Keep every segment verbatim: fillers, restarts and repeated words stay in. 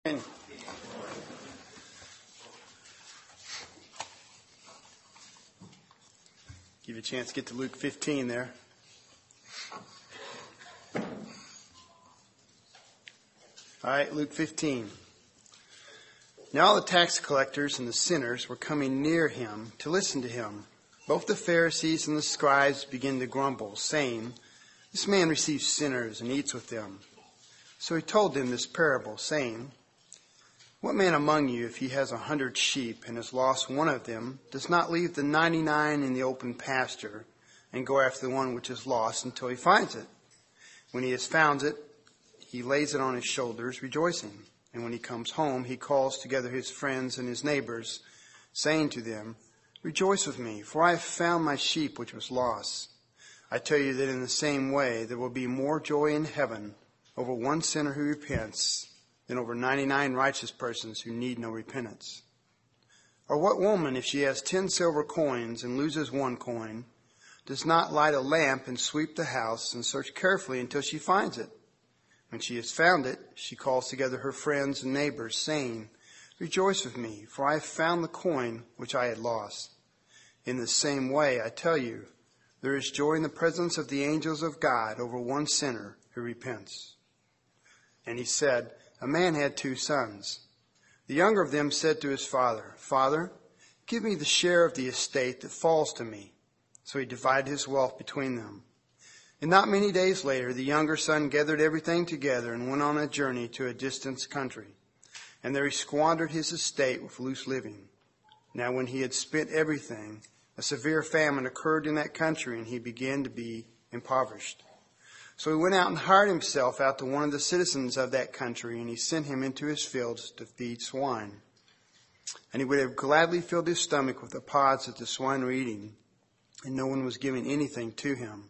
Give you a chance to get to Luke fifteen there. All right, Luke fifteen. Now all the tax collectors and the sinners were coming near him to listen to him. Both the Pharisees and the scribes began to grumble, saying, "This man receives sinners and eats with them." So he told them this parable, saying, "What man among you, if he has a hundred sheep and has lost one of them, does not leave the ninety-nine in the open pasture and go after the one which is lost until he finds it? When he has found it, he lays it on his shoulders, rejoicing. And when he comes home, he calls together his friends and his neighbors, saying to them, 'Rejoice with me, for I have found my sheep which was lost.' I tell you that in the same way there will be more joy in heaven over one sinner who repents than over ninety-nine righteous persons who need no repentance. Or what woman, if she has ten silver coins and loses one coin, does not light a lamp and sweep the house and search carefully until she finds it? When she has found it, she calls together her friends and neighbors, saying, 'Rejoice with me, for I have found the coin which I had lost.' In the same way, I tell you, there is joy in the presence of the angels of God over one sinner who repents." And he said, "A man had two sons. The younger of them said to his father, 'Father, give me the share of the estate that falls to me.' So he divided his wealth between them. And not many days later, the younger son gathered everything together and went on a journey to a distant country. And there he squandered his estate with loose living. Now when he had spent everything, a severe famine occurred in that country, and he began to be impoverished. So he went out and hired himself out to one of the citizens of that country, and he sent him into his fields to feed swine. And he would have gladly filled his stomach with the pods that the swine were eating, and no one was giving anything to him.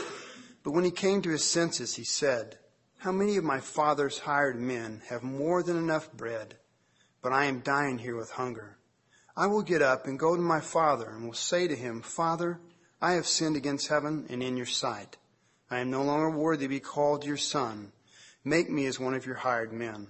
But when he came to his senses, he said, 'How many of my father's hired men have more than enough bread, but I am dying here with hunger? I will get up and go to my father, and will say to him, Father, I have sinned against heaven and in your sight. I am no longer worthy to be called your son. Make me as one of your hired men.'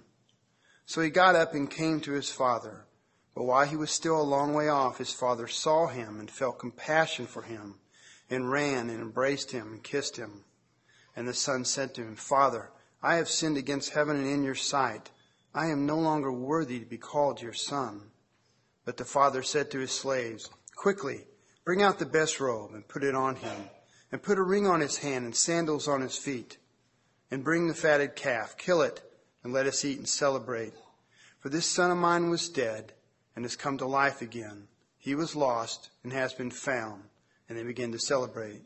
So he got up and came to his father. But while he was still a long way off, his father saw him and felt compassion for him, and ran and embraced him and kissed him. And the son said to him, 'Father, I have sinned against heaven and in your sight. I am no longer worthy to be called your son.' But the father said to his slaves, 'Quickly, bring out the best robe and put it on him, and put a ring on his hand and sandals on his feet. And bring the fatted calf, kill it, and let us eat and celebrate. For this son of mine was dead and has come to life again. He was lost and has been found.' And they began to celebrate.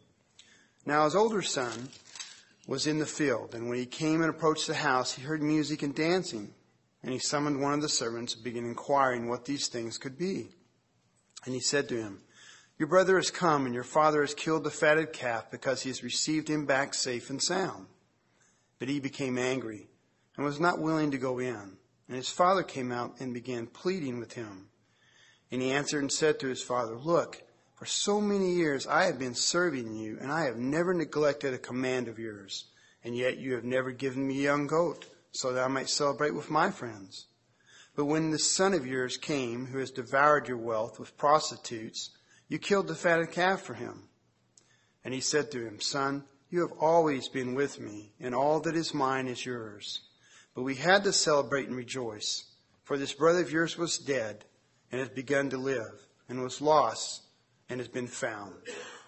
Now his older son was in the field, and when he came and approached the house, he heard music and dancing. And he summoned one of the servants and began inquiring what these things could be. And he said to him, 'Your brother has come, and your father has killed the fatted calf because he has received him back safe and sound.' But he became angry and was not willing to go in. And his father came out and began pleading with him. And he answered and said to his father, 'Look, for so many years I have been serving you, and I have never neglected a command of yours. And yet you have never given me a young goat, so that I might celebrate with my friends. But when this son of yours came, who has devoured your wealth with prostitutes, you killed the fatted calf for him.' And he said to him, 'Son, you have always been with me, and all that is mine is yours. But we had to celebrate and rejoice, for this brother of yours was dead and has begun to live, and was lost and has been found.'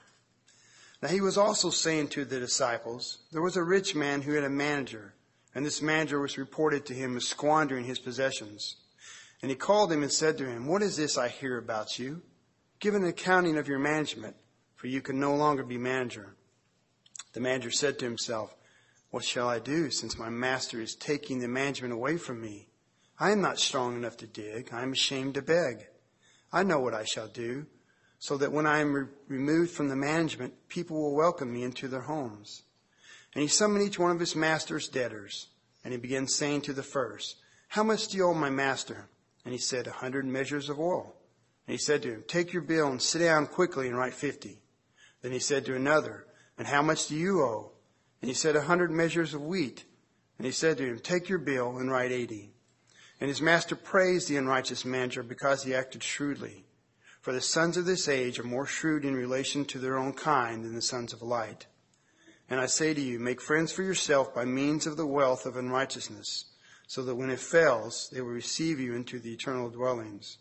Now he was also saying to the disciples, 'There was a rich man who had a manager, and this manager was reported to him as squandering his possessions. And he called him and said to him, "What is this I hear about you? Give an accounting of your management, for you can no longer be manager." The manager said to himself, "What shall I do, since my master is taking the management away from me? I am not strong enough to dig. I am ashamed to beg. I know what I shall do, so that when I am re- removed from the management, people will welcome me into their homes." And he summoned each one of his master's debtors, and he began saying to the first, "How much do you owe my master?" And he said, "A hundred measures of oil." And he said to him, "Take your bill and sit down quickly and write fifty." Then he said to another, "And how much do you owe?" And he said, "A hundred measures of wheat." And he said to him, "Take your bill and write eighty." And his master praised the unrighteous manager because he acted shrewdly. For the sons of this age are more shrewd in relation to their own kind than the sons of light. And I say to you, make friends for yourself by means of the wealth of unrighteousness, so that when it fails, they will receive you into the eternal dwellings.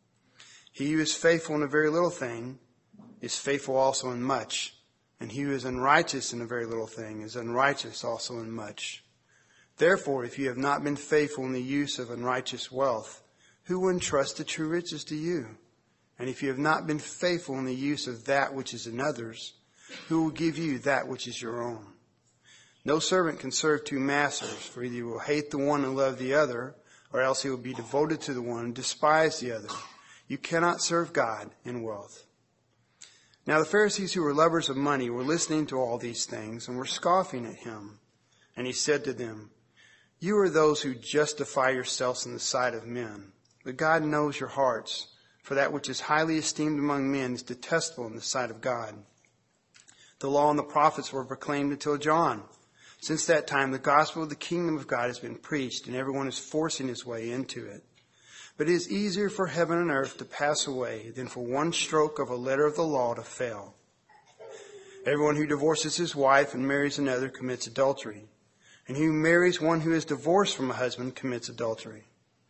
He who is faithful in a very little thing is faithful also in much, and he who is unrighteous in a very little thing is unrighteous also in much. Therefore, if you have not been faithful in the use of unrighteous wealth, who will entrust the true riches to you? And if you have not been faithful in the use of that which is another's, who will give you that which is your own? No servant can serve two masters, for either he will hate the one and love the other, or else he will be devoted to the one and despise the other. You cannot serve God and wealth. Now the Pharisees, who were lovers of money, were listening to all these things and were scoffing at him. And he said to them, you are those who justify yourselves in the sight of men, but God knows your hearts, for that which is highly esteemed among men is detestable in the sight of God. The law and the prophets were proclaimed until John. Since that time, the gospel of the kingdom of God has been preached, and everyone is forcing his way into it. But it is easier for heaven and earth to pass away than for one stroke of a letter of the law to fail. Everyone who divorces his wife and marries another commits adultery, and he who marries one who is divorced from a husband commits adultery.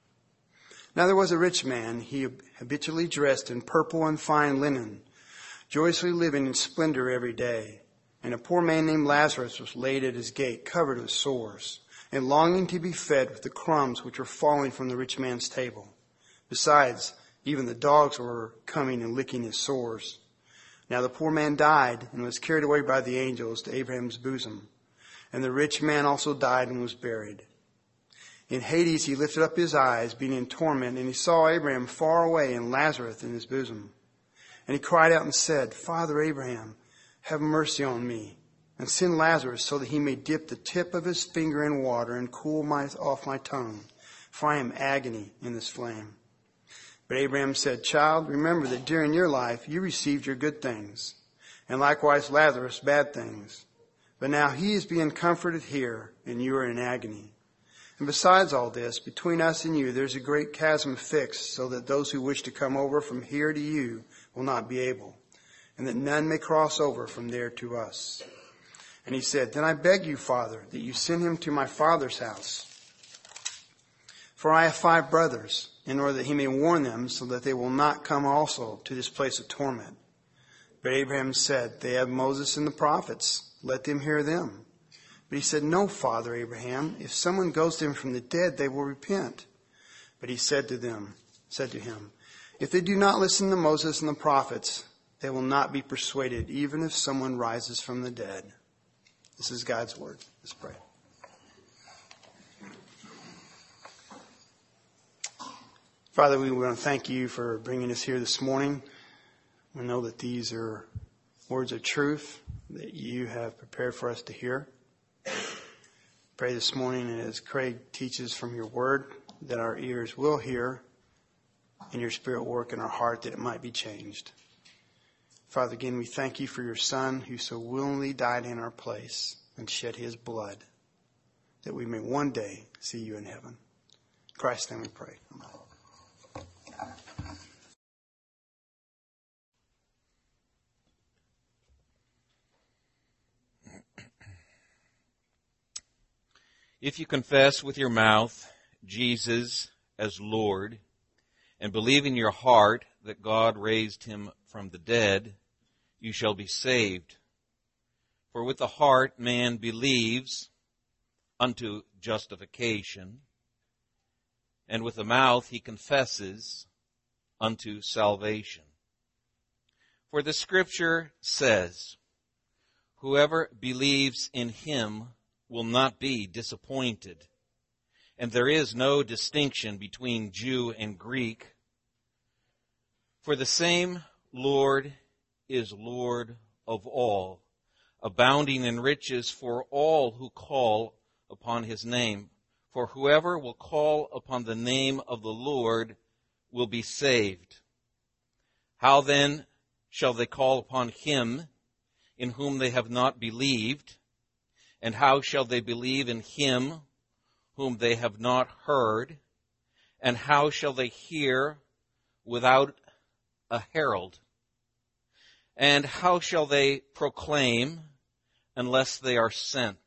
Now there was a rich man, he habitually dressed in purple and fine linen, joyously living in splendor every day. And a poor man named Lazarus was laid at his gate, covered with sores, and longing to be fed with the crumbs which were falling from the rich man's table. Besides, even the dogs were coming and licking his sores. Now the poor man died and was carried away by the angels to Abraham's bosom. And the rich man also died and was buried. In Hades he lifted up his eyes, being in torment, and he saw Abraham far away and Lazarus in his bosom. And he cried out and said, Father Abraham, have mercy on me, and send Lazarus so that he may dip the tip of his finger in water and cool my, off my tongue, for I am agony in this flame. But Abraham said, Child, remember that during your life you received your good things, and likewise Lazarus bad things. But now he is being comforted here, and you are in agony. And besides all this, between us and you there is a great chasm fixed, so that those who wish to come over from here to you will not be able, and that none may cross over from there to us. And he said, Then I beg you, Father, that you send him to my father's house. For I have five brothers, in order that he may warn them, so that they will not come also to this place of torment. But Abraham said, They have Moses and the prophets. Let them hear them. But he said, No, Father Abraham, if someone goes to him from the dead, they will repent. But he said to them, said to him, If they do not listen to Moses and the prophets, they will not be persuaded, even if someone rises from the dead. This is God's word. Let's pray. Father, we want to thank you for bringing us here this morning. We know that these are words of truth that you have prepared for us to hear. Pray this morning as Craig teaches from your word that our ears will hear and your spirit work in our heart that it might be changed. Father, again, we thank you for your Son who so willingly died in our place and shed his blood that we may one day see you in heaven. In Christ's name we pray. Amen. If you confess with your mouth Jesus as Lord and believe in your heart that God raised him from the dead, you shall be saved. For with the heart man believes unto justification, and with the mouth he confesses unto salvation. For the Scripture says, Whoever believes in him will not be disappointed. And there is no distinction between Jew and Greek. For the same Lord is Lord of all, abounding in riches for all who call upon his name. For whoever will call upon the name of the Lord will be saved. How then shall they call upon him in whom they have not believed? And how shall they believe in him whom they have not heard? And how shall they hear without a herald? And how shall they proclaim unless they are sent?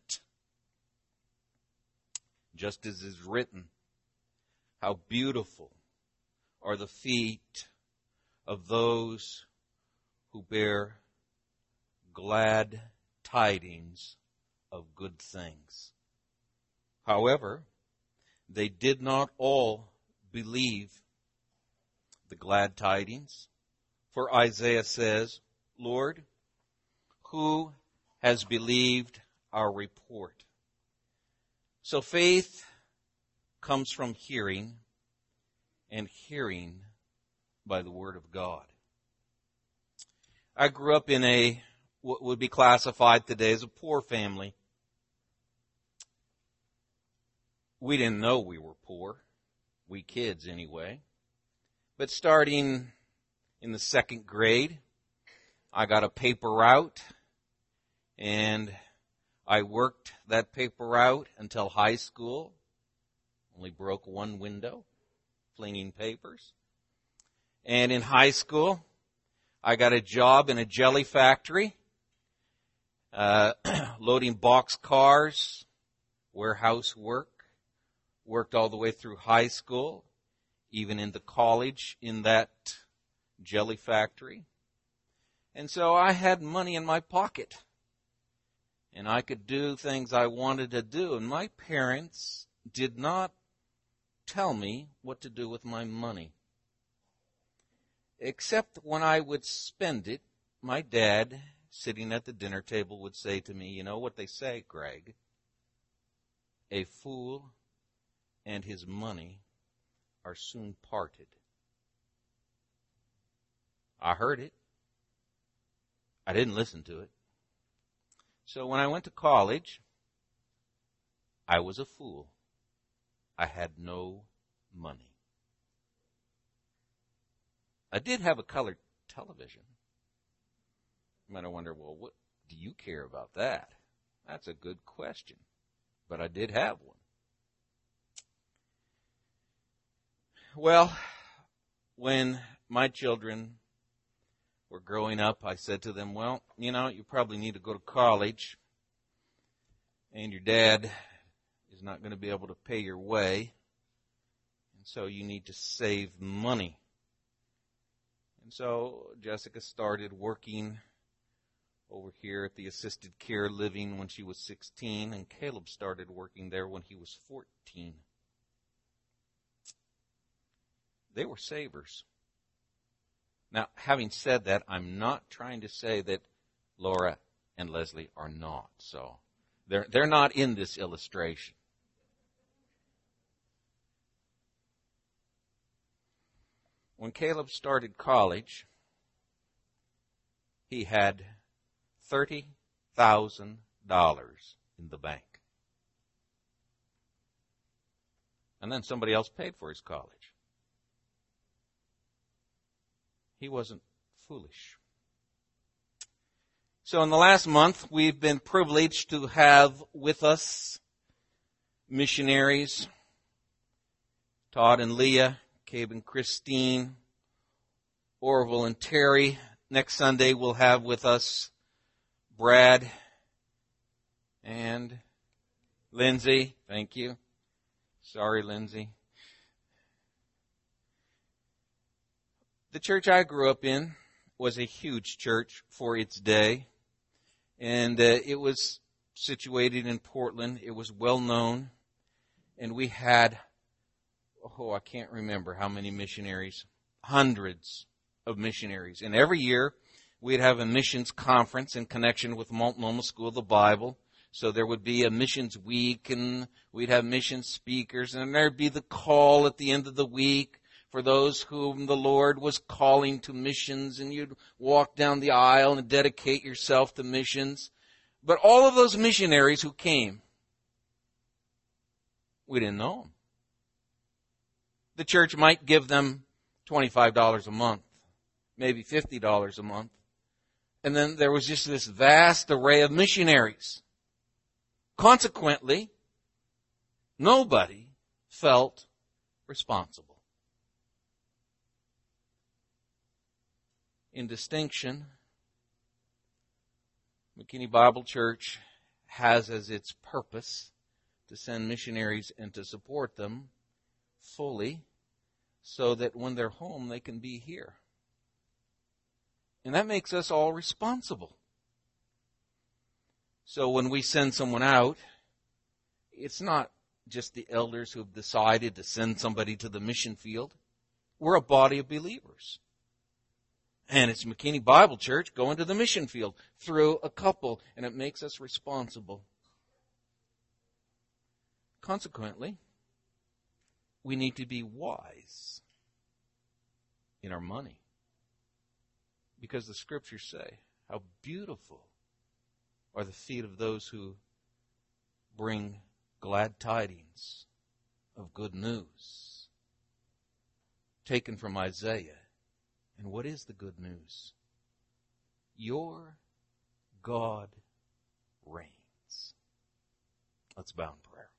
Just as is written, how beautiful are the feet of those who bear glad tidings of good things. However, they did not all believe the glad tidings. For Isaiah says, Lord, who has believed our report? So faith comes from hearing, and hearing by the Word of God. I grew up in a, what would be classified today as a poor family. We didn't know we were poor. We kids anyway. But starting in the second grade, I got a paper route, and I worked that paper route until high school. Only broke one window, flinging papers. And in high school, I got a job in a jelly factory, uh, loading box cars, warehouse work. Worked all the way through high school, even into college in that jelly factory. And so I had money in my pocket. And I could do things I wanted to do. And my parents did not tell me what to do with my money. Except when I would spend it, my dad, sitting at the dinner table, would say to me, you know what they say, Greg? A fool and his money are soon parted. I heard it. I didn't listen to it. So when I went to college, I was a fool. I had no money. I did have a colored television. You might wonder, well, what do you care about that? That's a good question. But I did have one. Well, when my children were growing up, I said to them, well, you know, you probably need to go to college, and your dad is not going to be able to pay your way, and so you need to save money. And so Jessica started working over here at the assisted care living when she was sixteen, and Caleb started working there when he was fourteen. They were savers. Now, having said that, I'm not trying to say that Laura and Leslie are not. So they're they're not in this illustration. When Caleb started college, he had thirty thousand dollars in the bank. And then somebody else paid for his college. He wasn't foolish. So in the last month, we've been privileged to have with us missionaries, Todd and Leah, Cabe and Christine, Orville and Terry. Next Sunday, we'll have with us Brad and Lindsay. Thank you. Sorry, Lindsay. The church I grew up in was a huge church for its day, and uh, it was situated in Portland. It was well known, and we had, oh, I can't remember how many missionaries, hundreds of missionaries. And every year, we'd have a missions conference in connection with Multnomah School of the Bible. So there would be a missions week, and we'd have mission speakers, and there'd be the call at the end of the week for those whom the Lord was calling to missions, and you'd walk down the aisle and dedicate yourself to missions. But all of those missionaries who came, we didn't know them. The church might give them twenty-five dollars a month, maybe fifty dollars a month. And then there was just this vast array of missionaries. Consequently, nobody felt responsible. In distinction, McKinney Bible Church has as its purpose to send missionaries and to support them fully so that when they're home they can be here. And that makes us all responsible. So when we send someone out, it's not just the elders who have decided to send somebody to the mission field. We're a body of believers. And it's McKinney Bible Church going to the mission field through a couple, and it makes us responsible. Consequently, we need to be wise in our money. Because the Scriptures say, how beautiful are the feet of those who bring glad tidings of good news. Taken from Isaiah. And what is the good news? Your God reigns. Let's bow in prayer.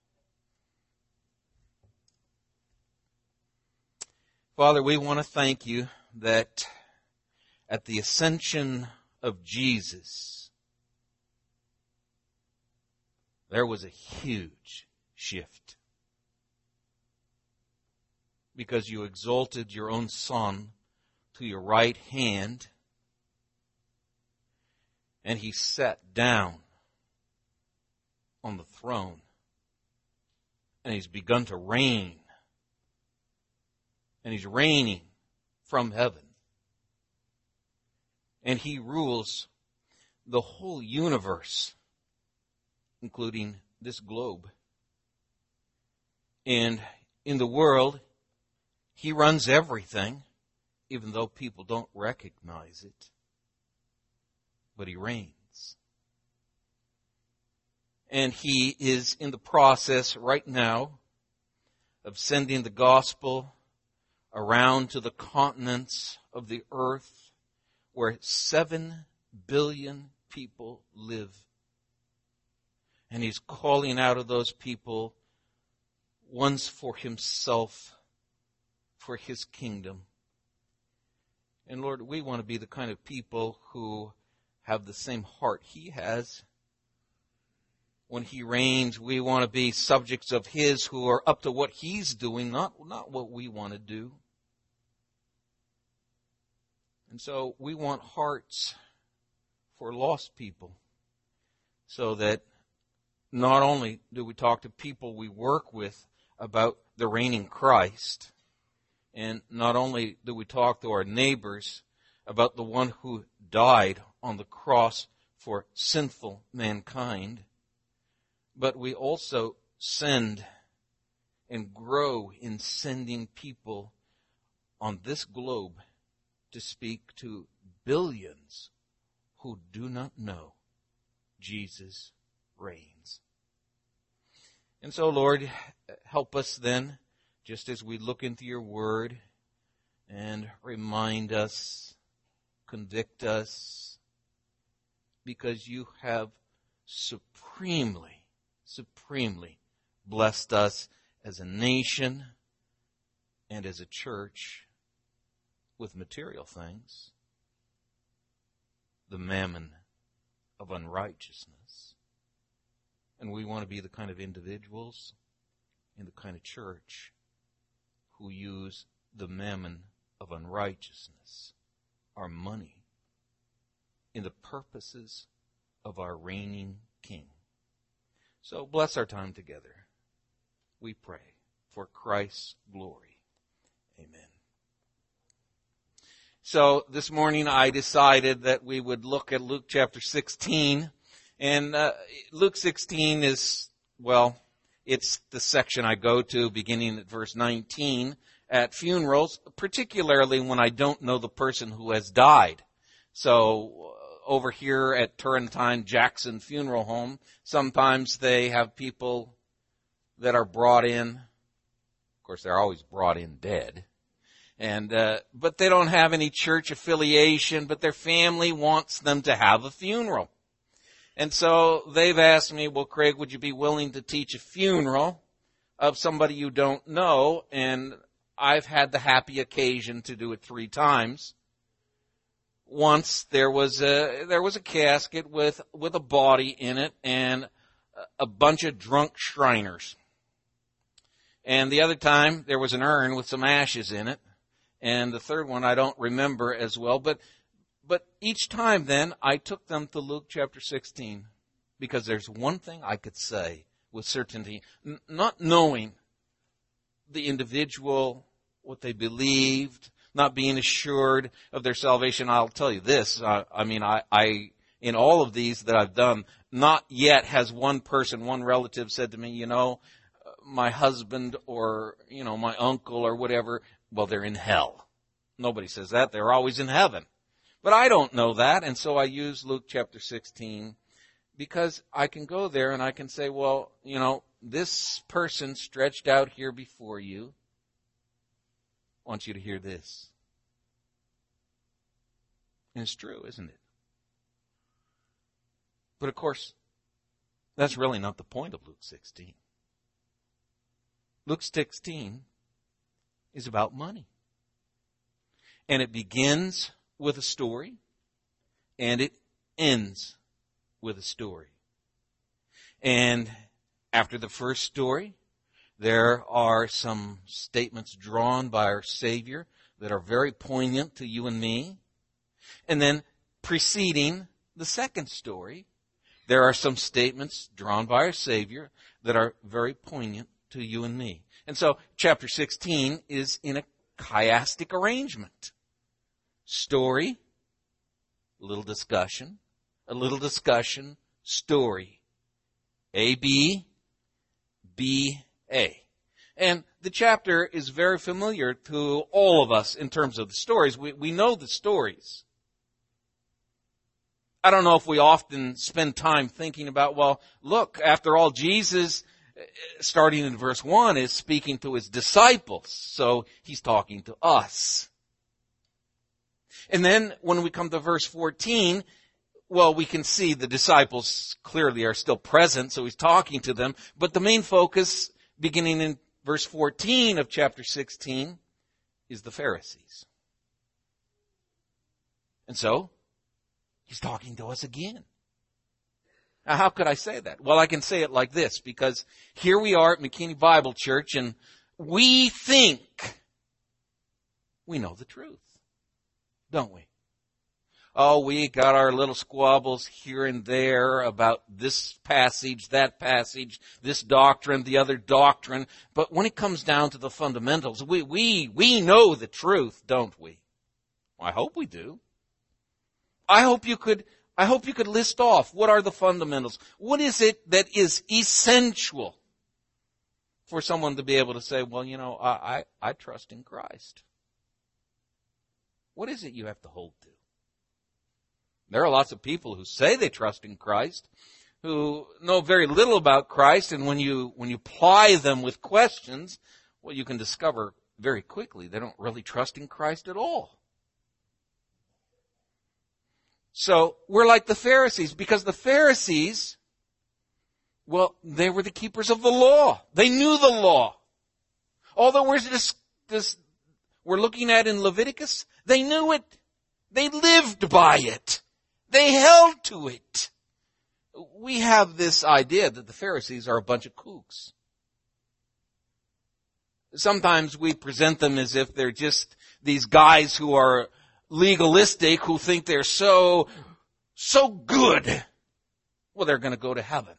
Father, we want to thank you that at the ascension of Jesus, there was a huge shift. Because you exalted your own Son to your right hand, and he sat down on the throne, and he's begun to reign, and he's reigning from heaven, and he rules the whole universe, including this globe. And in the world, he runs everything, even though people don't recognize it. But he reigns. And he is in the process right now of sending the gospel around to the continents of the earth where seven billion people live. And he's calling out of those people ones for himself, for his kingdom. And Lord, we want to be the kind of people who have the same heart he has. When he reigns, we want to be subjects of his who are up to what he's doing, not, not what we want to do. And so we want hearts for lost people, so that not only do we talk to people we work with about the reigning Christ, and not only do we talk to our neighbors about the one who died on the cross for sinful mankind, but we also send and grow in sending people on this globe to speak to billions who do not know Jesus reigns. And so, Lord, help us then, just as we look into your word and remind us, convict us, because you have supremely, supremely blessed us as a nation and as a church with material things, the mammon of unrighteousness. And we want to be the kind of individuals and the kind of church who use the mammon of unrighteousness, our money, in the purposes of our reigning King. So bless our time together, we pray, for Christ's glory. Amen. So this morning I decided that we would look at Luke chapter sixteen. And uh, Luke sixteen is, well, it's the section I go to beginning at verse nineteen at funerals, particularly when I don't know the person who has died. So uh, over here at Turrentine Jackson Funeral Home, sometimes they have people that are brought in. Of course, they're always brought in dead. And uh, but they don't have any church affiliation, but their family wants them to have a funeral. And so they've asked me, well, Craig, would you be willing to teach a funeral of somebody you don't know, and I've had the happy occasion to do it three times. Once there was a there was a casket with with a body in it and a bunch of drunk Shriners. And the other time there was an urn with some ashes in it. And the third one I don't remember as well, but but each time then I took them to Luke chapter sixteen, because there's one thing I could say with certainty, n- not knowing the individual, what they believed, not being assured of their salvation. I'll tell you this, uh, I mean, I, I, in all of these that I've done, not yet has one person, one relative said to me, you know, my husband or, you know, my uncle or whatever, well, they're in hell. Nobody says that. They're always in heaven. But I don't know that, and so I use Luke chapter sixteen, because I can go there and I can say, well, you know, this person stretched out here before you wants you to hear this. And it's true, isn't it? But of course, that's really not the point of Luke sixteen. Luke sixteen is about money. And it begins with a story, and it ends with a story. And after the first story, there are some statements drawn by our Savior that are very poignant to you and me. And then preceding the second story, there are some statements drawn by our Savior that are very poignant to you and me. And so chapter sixteen is in a chiastic arrangement. Story, a little discussion, a little discussion, story. A, B, B, A. And the chapter is very familiar to all of us in terms of the stories. We, we know the stories. I don't know if we often spend time thinking about, well, look, after all, Jesus, starting in verse one, is speaking to his disciples. So he's talking to us. And then when we come to verse fourteen, well, we can see the disciples clearly are still present, so he's talking to them. But the main focus, beginning in verse fourteen of chapter sixteen, is the Pharisees. And so, he's talking to us again. Now, how could I say that? Well, I can say it like this, because here we are at McKinney Bible Church, and we think we know the truth, don't we? Oh, we got our little squabbles here and there about this passage, that passage, this doctrine, the other doctrine. But when it comes down to the fundamentals, we, we, we know the truth, don't we? I hope we do. I hope you could, I hope you could list off what are the fundamentals. What is it that is essential for someone to be able to say, well, you know, I, I, I trust in Christ. What is it you have to hold to? There are lots of people who say they trust in Christ, who know very little about Christ, and when you when you ply them with questions, well, you can discover very quickly they don't really trust in Christ at all. So we're like the Pharisees, because the Pharisees, well, they were the keepers of the law. They knew the law. All the words this, this we're looking at in Leviticus, they knew it. They lived by it. They held to it. We have this idea that the Pharisees are a bunch of kooks. Sometimes we present them as if they're just these guys who are legalistic, who think they're so, so good. Well, they're going to go to heaven.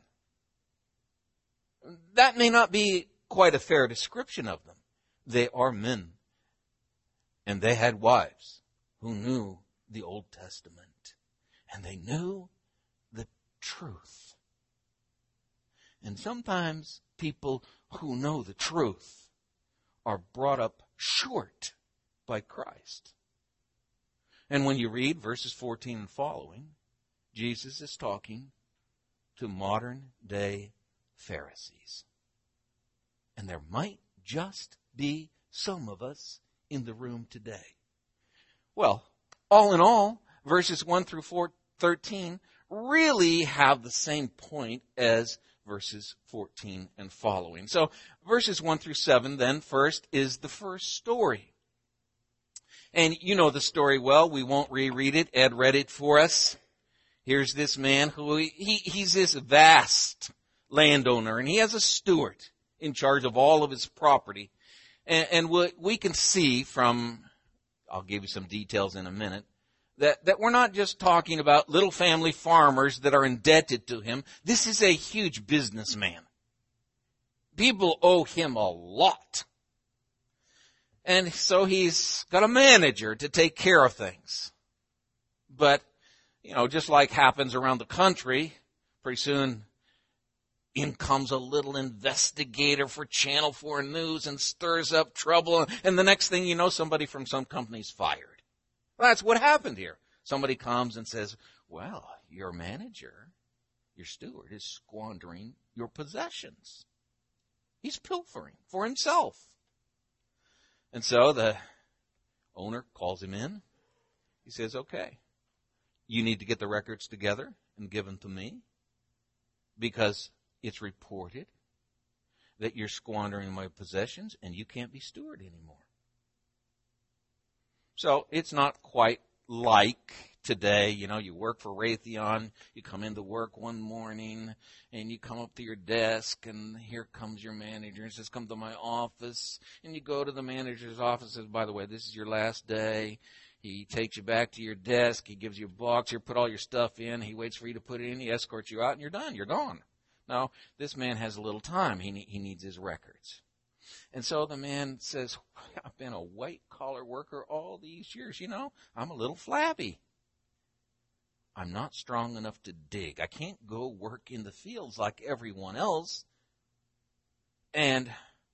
That may not be quite a fair description of them. They are men. And they had wives who knew the Old Testament. And they knew the truth. And sometimes people who know the truth are brought up short by Christ. And when you read verses fourteen and following, Jesus is talking to modern day Pharisees. And there might just be some of us in the room today. Well, all in all, verses one through thirteen really have the same point as verses fourteen and following. So verses one through seven then first is the first story. And you know the story well. We won't reread it. Ed read it for us. Here's this man who, he, he's this vast landowner, and he has a steward in charge of all of his property. And, and what we can see from, I'll give you some details in a minute, that, that we're not just talking about little family farmers that are indebted to him. This is a huge businessman. People owe him a lot. And so he's got a manager to take care of things. But, you know, just like happens around the country, pretty soon in comes a little investigator for Channel four News and stirs up trouble. And the next thing you know, somebody from some company's fired. That's what happened here. Somebody comes and says, well, your manager, your steward, is squandering your possessions. He's pilfering for himself. And so the owner calls him in. He says, okay, you need to get the records together and give them to me because it's reported that you're squandering my possessions and you can't be steward anymore. So it's not quite like today, you know, you work for Raytheon, you come into work one morning and you come up to your desk and here comes your manager and says, come to my office. And you go to the manager's office and says, by the way, this is your last day. He takes you back to your desk. He gives you a box. You put all your stuff in. He waits for you to put it in. He escorts you out and you're done. You're gone. Now, this man has a little time. He, ne- he needs his records. And so the man says, I've been a white-collar worker all these years. You know, I'm a little flabby. I'm not strong enough to dig. I can't go work in the fields like everyone else. And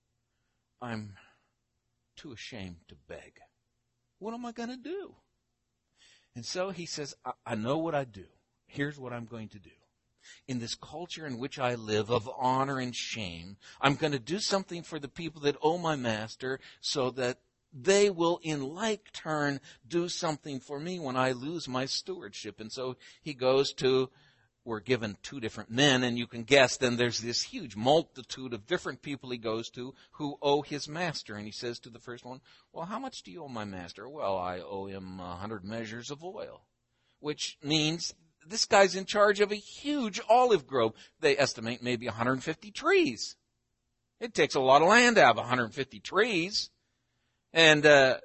I'm too ashamed to beg. What am I going to do? And so he says, I, I know what I do. Here's what I'm going to do. In this culture in which I live of honor and shame, I'm going to do something for the people that owe my master so that they will in like turn do something for me when I lose my stewardship. And so he goes to, we're given two different men, and you can guess then there's this huge multitude of different people he goes to who owe his master. And he says to the first one, well, how much do you owe my master? Well, I owe him a hundred measures of oil, which means this guy's in charge of a huge olive grove. They estimate maybe one hundred fifty trees. It takes a lot of land to have one hundred fifty trees. And uh,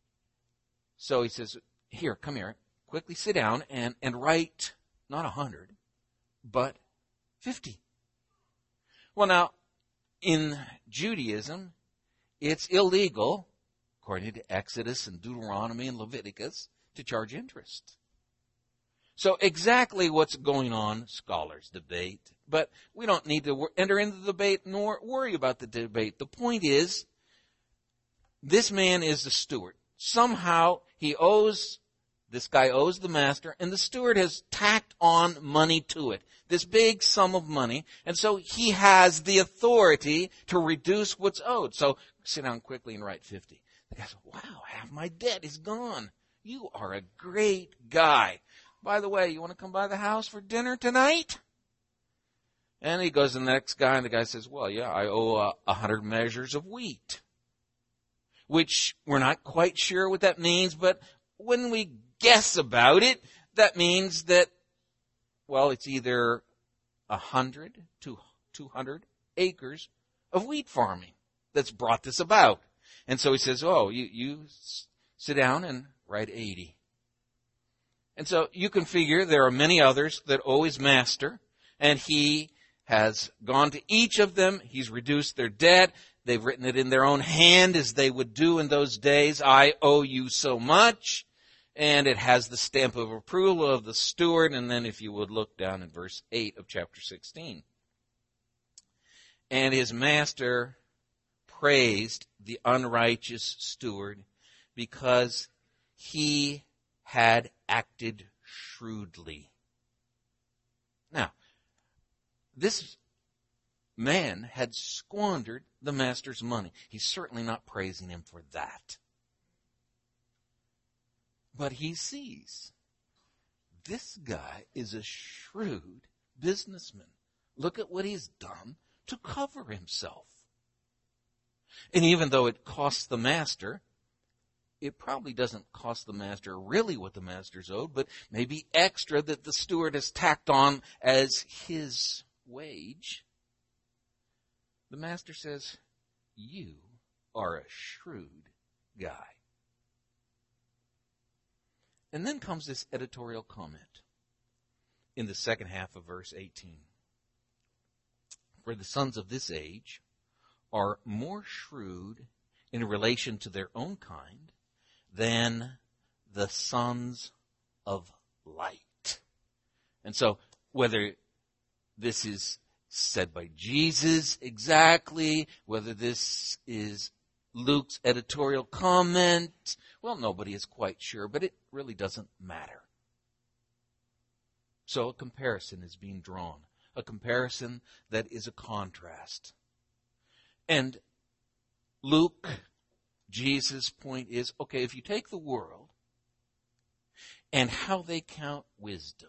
so he says, here, come here, quickly sit down and, and write not one hundred, but fifty. Well, now, in Judaism, it's illegal, according to Exodus and Deuteronomy and Leviticus, to charge interest. So exactly what's going on, scholars debate, but we don't need to enter into the debate nor worry about the debate. The point is, this man is the steward. Somehow he owes, this guy owes the master, and the steward has tacked on money to it, this big sum of money, and so he has the authority to reduce what's owed. So sit down quickly and write fifty. The guy says, wow, half my debt is gone. You are a great guy. By the way, you want to come by the house for dinner tonight? And he goes to the next guy, and the guy says, well, yeah, I owe a uh, hundred measures of wheat, which we're not quite sure what that means, but when we guess about it, that means that, well, it's either a hundred to two hundred acres of wheat farming that's brought this about. And so he says, oh, you, you sit down and write eighty. And so you can figure there are many others that owe his master, and he has gone to each of them. He's reduced their debt. They've written it in their own hand as they would do in those days. I owe you so much. And it has the stamp of approval of the steward. And then if you would look down in verse eight of chapter sixteen. And his master praised the unrighteous steward because he had acted shrewdly. Now, this man had squandered the master's money. He's certainly not praising him for that. But he sees this guy is a shrewd businessman. Look at what he's done to cover himself. And even though it costs the master, it probably doesn't cost the master really what the master's owed, but maybe extra that the steward has tacked on as his wage. The master says, you are a shrewd guy. And then comes this editorial comment in the second half of verse eighteen. For the sons of this age are more shrewd in relation to their own kind than the sons of light. And so, whether this is said by Jesus exactly, whether this is Luke's editorial comment, well, nobody is quite sure, but it really doesn't matter. So a comparison is being drawn, a comparison that is a contrast. And Luke, Jesus' point is, okay, if you take the world and how they count wisdom,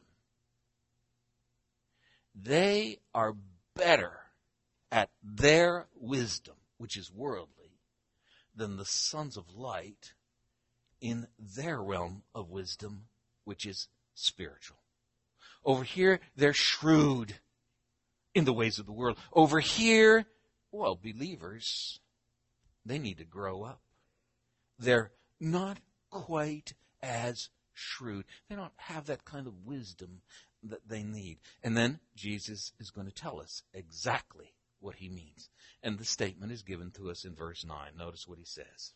they are better at their wisdom, which is worldly, than the sons of light in their realm of wisdom, which is spiritual. Over here, they're shrewd in the ways of the world. Over here, well, believers, they need to grow up. They're not quite as shrewd. They don't have that kind of wisdom that they need. And then Jesus is going to tell us exactly what he means. And the statement is given to us in verse nine. Notice what he says.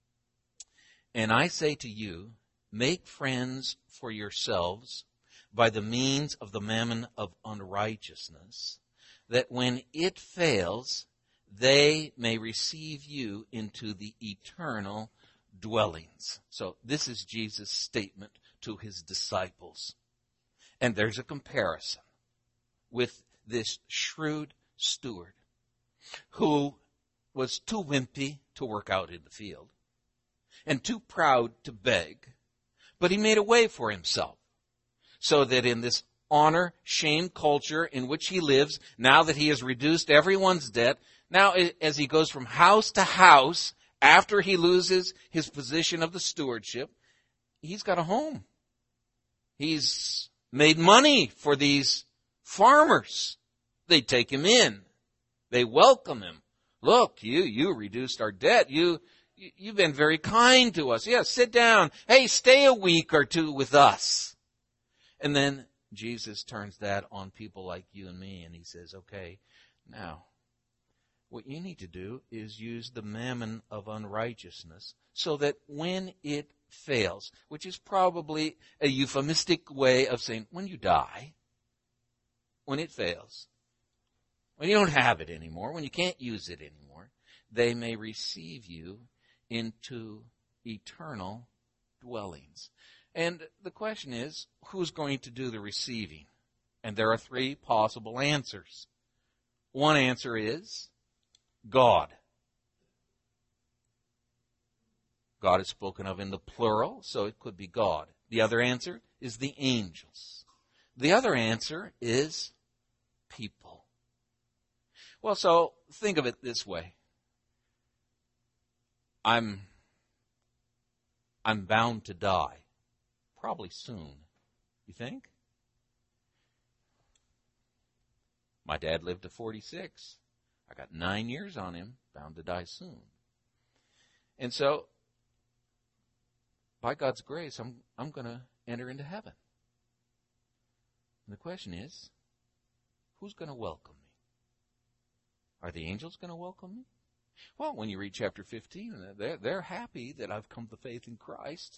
And I say to you, make friends for yourselves by the means of the mammon of unrighteousness, that when it fails, they may receive you into the eternal dwellings. So this is Jesus' statement to his disciples. And there's a comparison with this shrewd steward who was too wimpy to work out in the field and too proud to beg, but he made a way for himself so that in this honor, shame culture in which he lives, now that he has reduced everyone's debt, now as he goes from house to house, after he loses his position of the stewardship, he's got a home. He's made money for these farmers. They take him in. They welcome him. Look, you, you reduced our debt. You, you, you've been very kind to us. Yeah, sit down. Hey, stay a week or two with us. And then Jesus turns that on people like you and me, and he says, okay, now, what you need to do is use the mammon of unrighteousness so that when it fails, which is probably a euphemistic way of saying when you die, when it fails, when you don't have it anymore, when you can't use it anymore, they may receive you into eternal dwellings. And the question is, who's going to do the receiving? And there are three possible answers. One answer is God. God is spoken of in the plural, so it could be God. The other answer is the angels. The other answer is people. Well, so think of it this way. I'm, I'm bound to die. Probably soon. You think? My dad lived to forty-six. I got nine years on him, bound to die soon. And so, by God's grace, I'm, I'm going to enter into heaven. And the question is, who's going to welcome me? Are the angels going to welcome me? Well, when you read chapter fifteen, they're, they're happy that I've come to faith in Christ.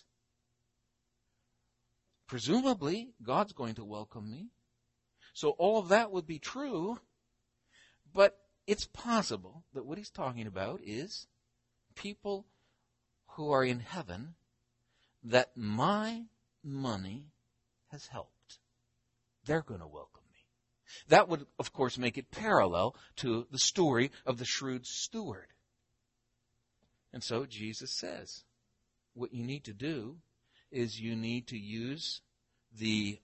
Presumably, God's going to welcome me. So all of that would be true, but it's possible that what he's talking about is people who are in heaven that my money has helped. They're going to welcome me. That would, of course, make it parallel to the story of the shrewd steward. And so Jesus says, what you need to do is you need to use the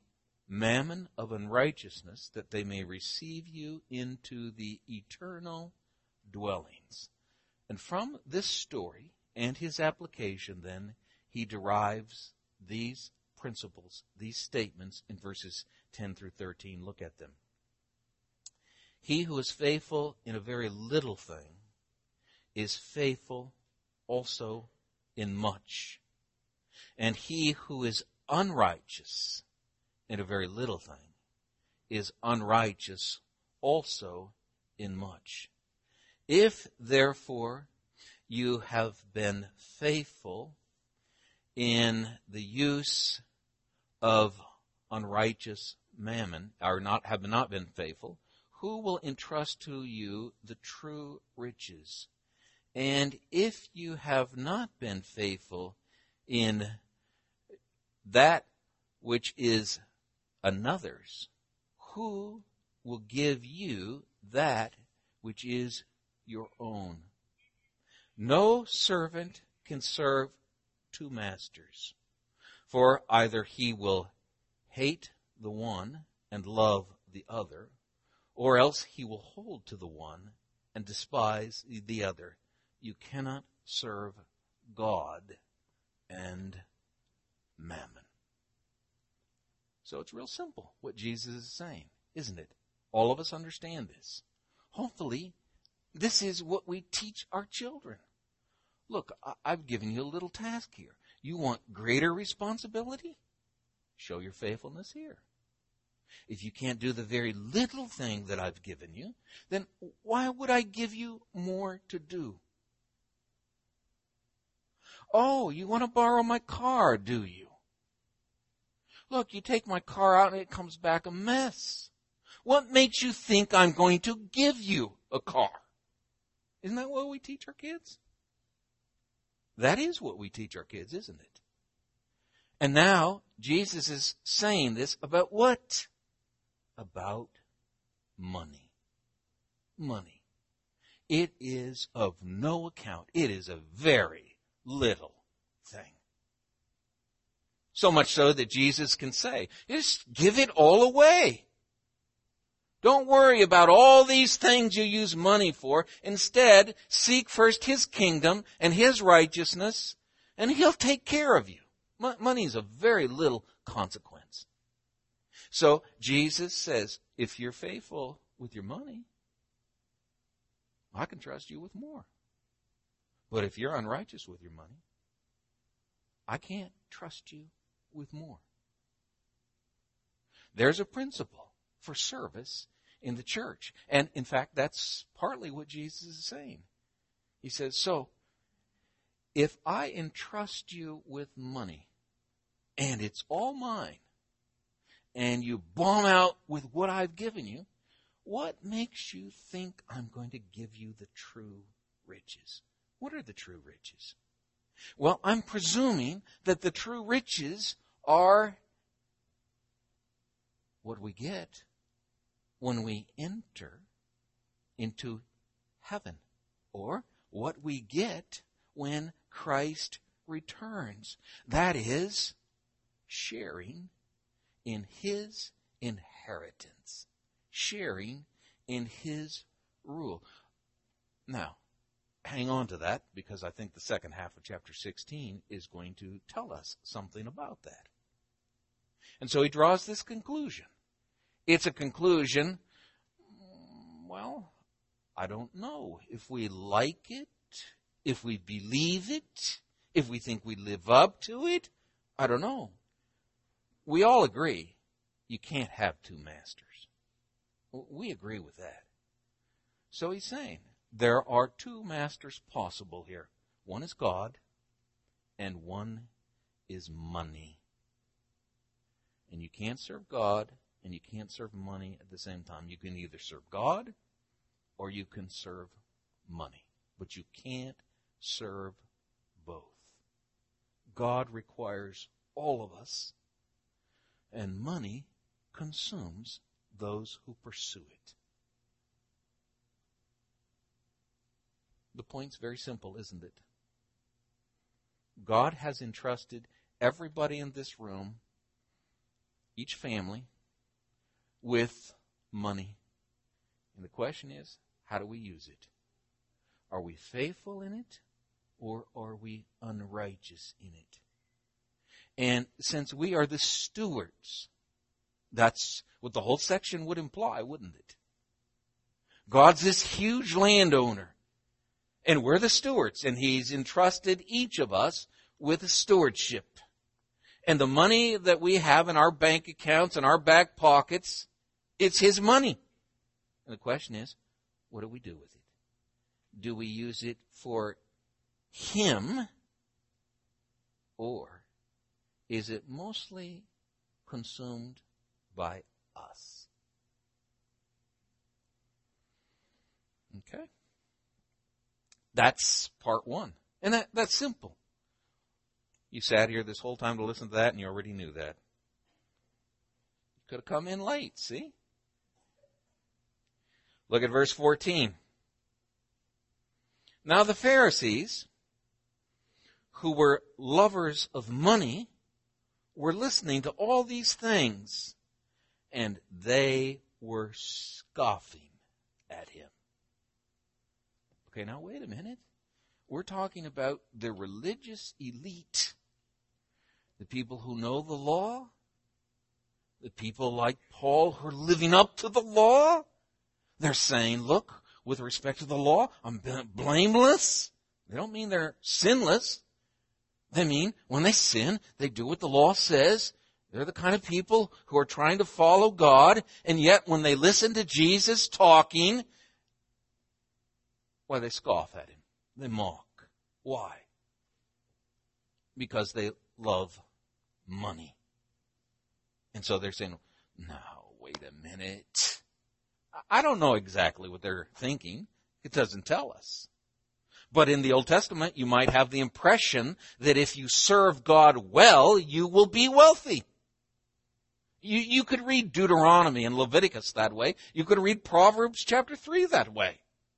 mammon of unrighteousness, that they may receive you into the eternal dwellings. And from this story and his application, then, he derives these principles, these statements in verses ten through thirteen. Look at them. He who is faithful in a very little thing is faithful also in much. And he who is unrighteous in a very little thing is unrighteous also in much. If, therefore, you have been faithful in the use of unrighteous mammon, or not have not been faithful, who will entrust to you the true riches? And if you have not been faithful in that which is another's, who will give you that which is your own? No servant can serve two masters, for either he will hate the one and love the other, or else he will hold to the one and despise the other. You cannot serve God and mammon. So it's real simple what Jesus is saying, isn't it? All of us understand this. Hopefully, this is what we teach our children. Look, I've given you a little task here. You want greater responsibility? Show your faithfulness here. If you can't do the very little thing that I've given you, then why would I give you more to do? Oh, you want to borrow my car, do you? Look, you take my car out and it comes back a mess. What makes you think I'm going to give you a car? Isn't that what we teach our kids? That is what we teach our kids, isn't it? And now, Jesus is saying this about what? About money. Money. It is of no account. It is a very little thing. So much so that Jesus can say, just give it all away. Don't worry about all these things you use money for. Instead, seek first His kingdom and His righteousness, and He'll take care of you. M- money is of very little consequence. So Jesus says, if you're faithful with your money, I can trust you with more. But if you're unrighteous with your money, I can't trust you with more. There's a principle for service in the church. And in fact, that's partly what Jesus is saying. He says, so, if I entrust you with money, and it's all mine, and you bomb out with what I've given you, what makes you think I'm going to give you the true riches? What are the true riches? Well, I'm presuming that the true riches are what we get when we enter into heaven, or what we get when Christ returns. That is, sharing in His inheritance, sharing in His rule. Now, hang on to that, because I think the second half of chapter sixteen is going to tell us something about that. And so he draws this conclusion. It's a conclusion, well, I don't know if we like it, if we believe it, if we think we live up to it. I don't know. We all agree you can't have two masters. We agree with that. So he's saying there are two masters possible here. One is God, and one is money. And you can't serve God and you can't serve money at the same time. You can either serve God or you can serve money. But you can't serve both. God requires all of us, and money consumes those who pursue it. The point's very simple, isn't it? God has entrusted everybody in this room, each family, with money. And the question is, how do we use it? Are we faithful in it, or are we unrighteous in it? And since we are the stewards, that's what the whole section would imply, wouldn't it? God's this huge landowner, and we're the stewards, and He's entrusted each of us with a stewardship. And the money that we have in our bank accounts and our back pockets, it's His money. And the question is, what do we do with it? Do we use it for Him, or is it mostly consumed by us? Okay. That's part one. And that, that's simple. You sat here this whole time to listen to that, and you already knew that. You could have come in late, see? Look at verse fourteen. Now the Pharisees, who were lovers of money, were listening to all these things, and they were scoffing at Him. Okay, now wait a minute. We're talking about the religious elite, the people who know the law, the people like Paul who are living up to the law. They're saying, look, with respect to the law, I'm blameless. They don't mean they're sinless. They mean when they sin, they do what the law says. They're the kind of people who are trying to follow God, and yet when they listen to Jesus talking, why, they scoff at Him. They mock. Why? Because they love money. And so they're saying, no, wait a minute. I don't know exactly what they're thinking. It doesn't tell us. But in the Old Testament, you might have the impression that if you serve God well, you will be wealthy. You, you could read Deuteronomy and Leviticus that way. You could read Proverbs chapter three that way.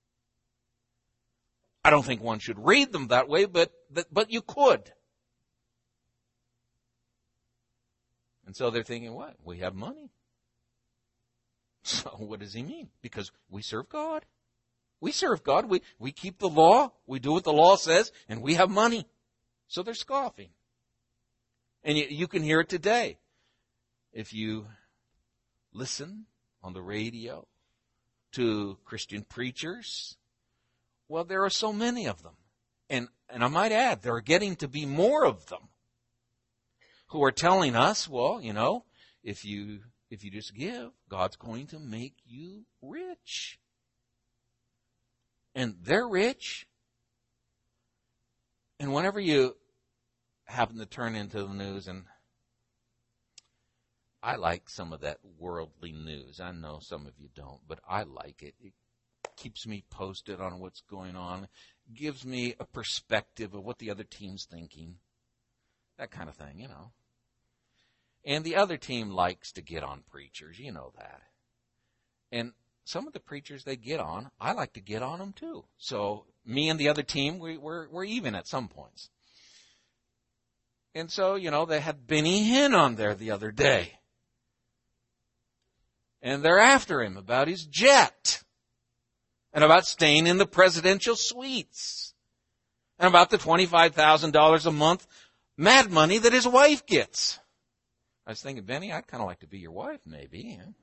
I don't think one should read them that way, but, but you could. And so they're thinking, what? We have money. So what does He mean? Because we serve God. We serve God. We, we keep the law. We do what the law says, and we have money. So they're scoffing. And you, you can hear it today. If you listen on the radio to Christian preachers, well, there are so many of them. And, and I might add, there are getting to be more of them who are telling us, well, you know, if you if you just give, God's going to make you rich. And they're rich. And whenever you happen to turn into the news, and I like some of that worldly news. I know some of you don't, but I like it. It keeps me posted on what's going on, gives me a perspective of what the other team's thinking, that kind of thing, you know. And the other team likes to get on preachers, you know that. And some of the preachers they get on, I like to get on them too. So me and the other team, we, we're, we're even at some points. And so, you know, they had Benny Hinn on there the other day. And they're after him about his jet. And about staying in the presidential suites. And about the twenty-five thousand dollars a month mad money that his wife gets. I was thinking, Benny, I'd kind of like to be your wife, maybe. Yeah.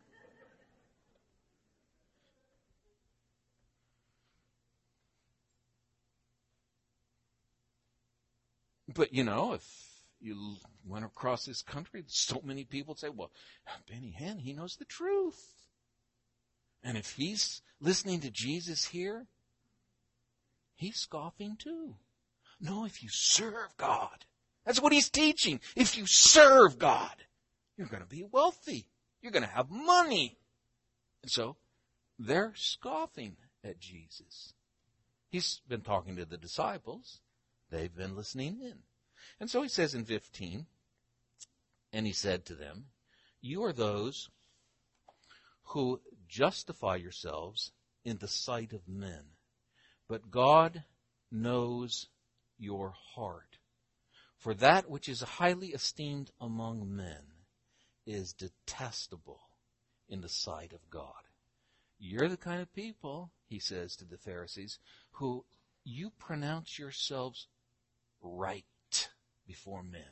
But, you know, if you went across this country, so many people say, well, Benny Hinn, he knows the truth. And if he's listening to Jesus here, he's scoffing too. No, if you serve God. That's what he's teaching. If you serve God, you're going to be wealthy. You're going to have money. And so they're scoffing at Jesus. He's been talking to the disciples. They've been listening in. And so he says in fifteen, and he said to them, you are those who justify yourselves in the sight of men, but God knows your heart. For that which is highly esteemed among men is detestable in the sight of God. You're the kind of people, he says to the Pharisees, who you pronounce yourselves right before men.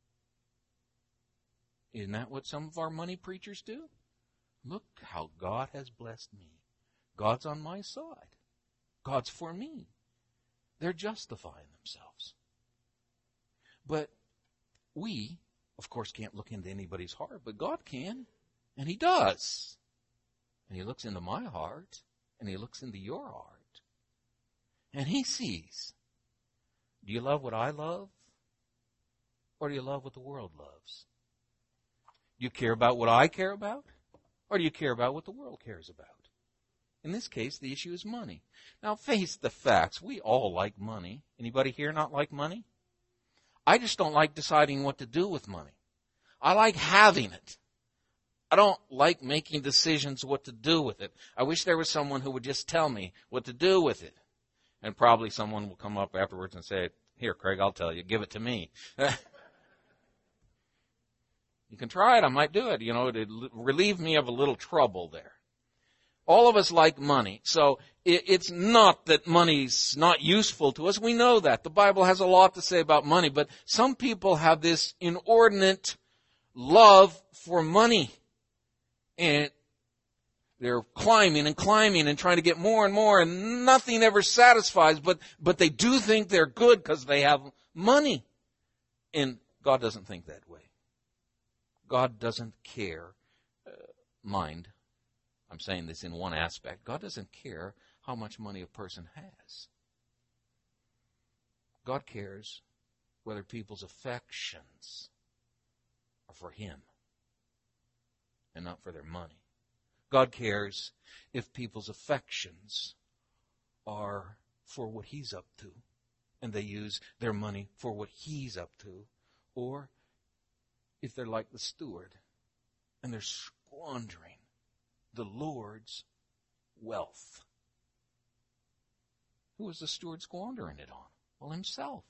Isn't that what some of our money preachers do? Look how God has blessed me. God's on my side. God's for me. They're justifying themselves. But we, of course, can't look into anybody's heart, but God can, and he does. And he looks into my heart, and he looks into your heart, and he sees. Do you love what I love, or do you love what the world loves? Do you care about what I care about, or do you care about what the world cares about? In this case, the issue is money. Now, face the facts. We all like money. Anybody here not like money? I just don't like deciding what to do with money. I like having it. I don't like making decisions what to do with it. I wish there was someone who would just tell me what to do with it. And probably someone will come up afterwards and say, here, Craig, I'll tell you. Give it to me. You can try it. I might do it. You know, it'd relieve me of a little trouble there. All of us like money. So it's not that money's not useful to us. We know that. The Bible has a lot to say about money. But some people have this inordinate love for money. And they're climbing and climbing and trying to get more and more. And nothing ever satisfies. But, but they do think they're good because they have money. And God doesn't think that way. God doesn't care, uh, mind. I'm saying this in one aspect. God doesn't care how much money a person has. God cares whether people's affections are for him and not for their money. God cares if people's affections are for what he's up to and they use their money for what he's up to, or if they're like the steward and they're squandering the Lord's wealth. Who is the steward squandering it on? Well, himself.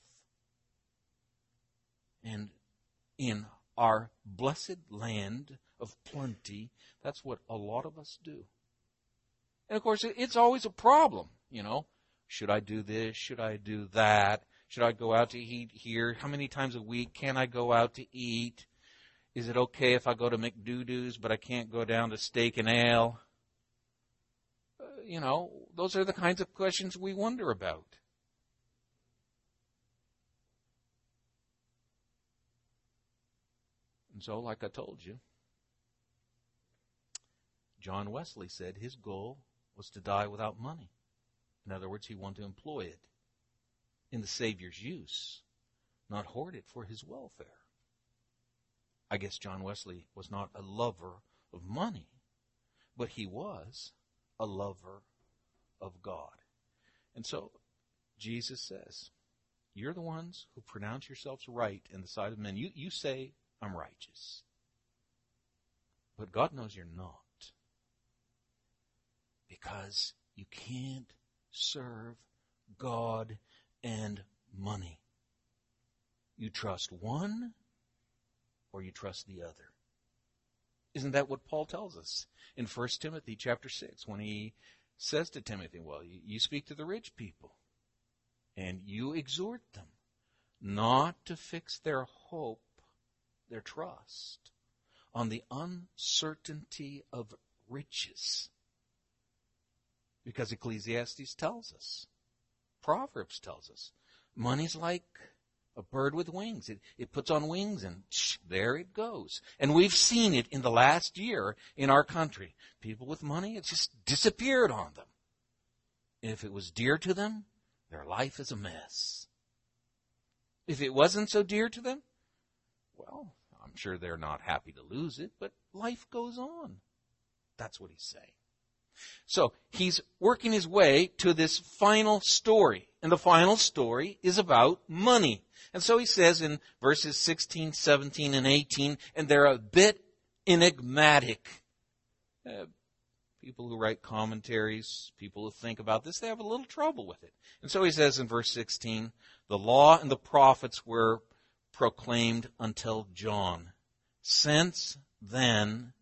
And in our blessed land of plenty, that's what a lot of us do. And of course, it's always a problem, you know. Should I do this? Should I do that? Should I go out to eat here? How many times a week can I go out to eat? Is it okay if I go to McDoo-Doo's, but I can't go down to Steak and Ale? Uh, you know, those are the kinds of questions we wonder about. And so, like I told you, John Wesley said his goal was to die without money. In other words, he wanted to employ it in the Savior's use, not hoard it for his welfare. I guess John Wesley was not a lover of money, but he was a lover of God. And so Jesus says, you're the ones who pronounce yourselves right in the sight of men. You, you say, I'm righteous. But God knows you're not. Because you can't serve God and money. You trust one or you trust the other. Isn't that what Paul tells us in First Timothy chapter six when he says to Timothy, well, you, you speak to the rich people and you exhort them not to fix their hope, their trust, on the uncertainty of riches. Because Ecclesiastes tells us, Proverbs tells us, money's like a bird with wings. It, it puts on wings and shh, there it goes. And we've seen it in the last year in our country. People with money, it just disappeared on them. And if it was dear to them, their life is a mess. If it wasn't so dear to them, well, I'm sure they're not happy to lose it, but life goes on. That's what he's saying. So he's working his way to this final story. And the final story is about money. And so he says in verses sixteen, seventeen, and eighteen, and they're a bit enigmatic. Uh, people who write commentaries, people who think about this, they have a little trouble with it. And so he says in verse sixteen, the law and the prophets were proclaimed until John. Since then,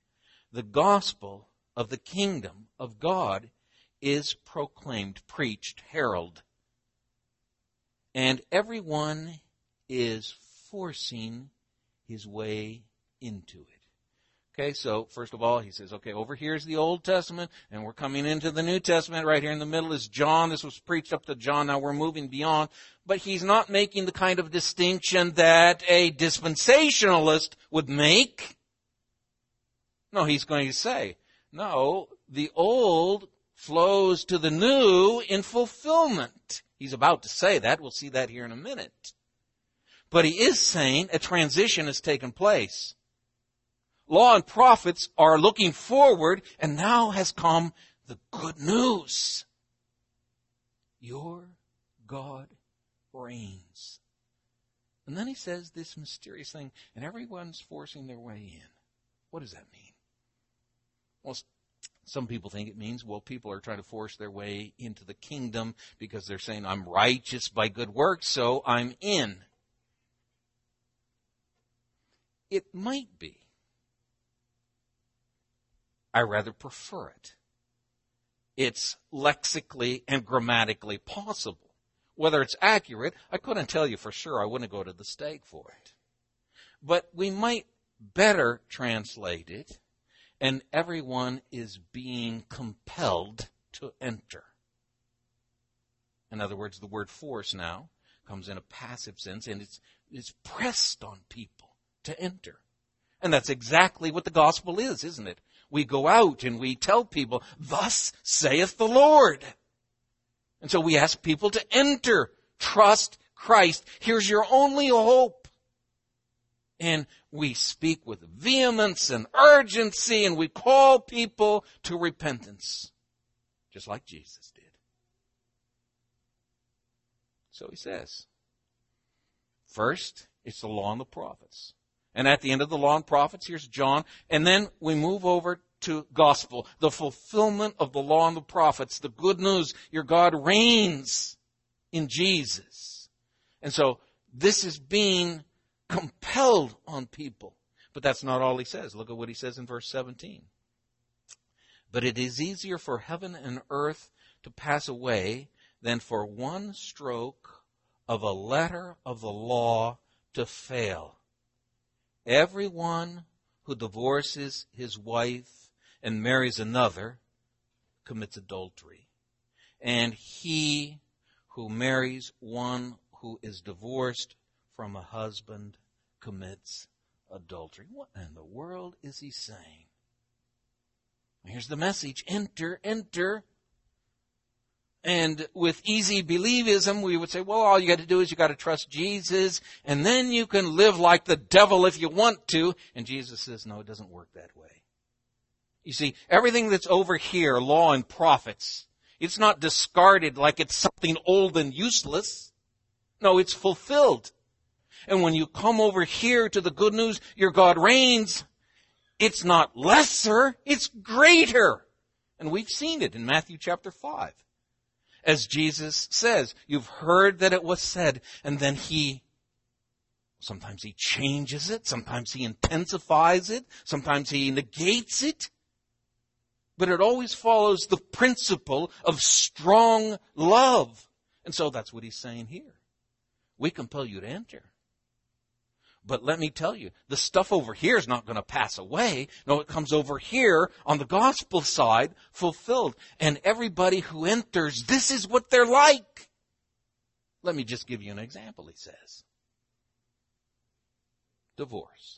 the gospel of the kingdom of God is proclaimed, preached, heralded. And everyone is forcing his way into it. Okay, so first of all, he says, okay, over here is the Old Testament, and we're coming into the New Testament. Right here in the middle is John. This was preached up to John. Now we're moving beyond. But he's not making the kind of distinction that a dispensationalist would make. No, he's going to say, no, the old flows to the new in fulfillment. He's about to say that. We'll see that here in a minute. But he is saying a transition has taken place. Law and prophets are looking forward, and now has come the good news. Your God reigns. And then he says this mysterious thing, and everyone's forcing their way in. What does that mean? Well, some people think it means, well, people are trying to force their way into the kingdom because they're saying, I'm righteous by good works, so I'm in. It might be. I rather prefer it. It's lexically and grammatically possible. Whether it's accurate, I couldn't tell you for sure. I wouldn't go to the stake for it. But we might better translate it, and everyone is being compelled to enter. In other words, the word force now comes in a passive sense, and it's, it's pressed on people to enter. And that's exactly what the gospel is, isn't it? We go out and we tell people, thus saith the Lord. And so we ask people to enter, trust Christ. Here's your only hope. And we speak with vehemence and urgency, and we call people to repentance, just like Jesus did. So he says, first, it's the law and the prophets. And at the end of the law and prophets, here's John. And then we move over to gospel, the fulfillment of the law and the prophets, the good news. Your God reigns in Jesus. And so this is being compelled on people. But that's not all he says. Look at what he says in verse seventeen. But it is easier for heaven and earth to pass away than for one stroke of a letter of the law to fail. Everyone who divorces his wife and marries another commits adultery. And he who marries one who is divorced from a husband commits adultery. What in the world is he saying? Here's the message. Enter, enter. And with easy believism, we would say, well, all you got to do is you got to trust Jesus, and then you can live like the devil if you want to. And Jesus says, no, it doesn't work that way. You see, everything that's over here, law and prophets, it's not discarded like it's something old and useless. No, it's fulfilled. And when you come over here to the good news, your God reigns, it's not lesser, it's greater. And we've seen it in Matthew chapter five. As Jesus says, you've heard that it was said, and then he, sometimes he changes it, sometimes he intensifies it, sometimes he negates it. But it always follows the principle of strong love. And so that's what he's saying here. We compel you to enter. But let me tell you, the stuff over here is not going to pass away. No, it comes over here on the gospel side, fulfilled. And everybody who enters, this is what they're like. Let me just give you an example, he says. Divorce.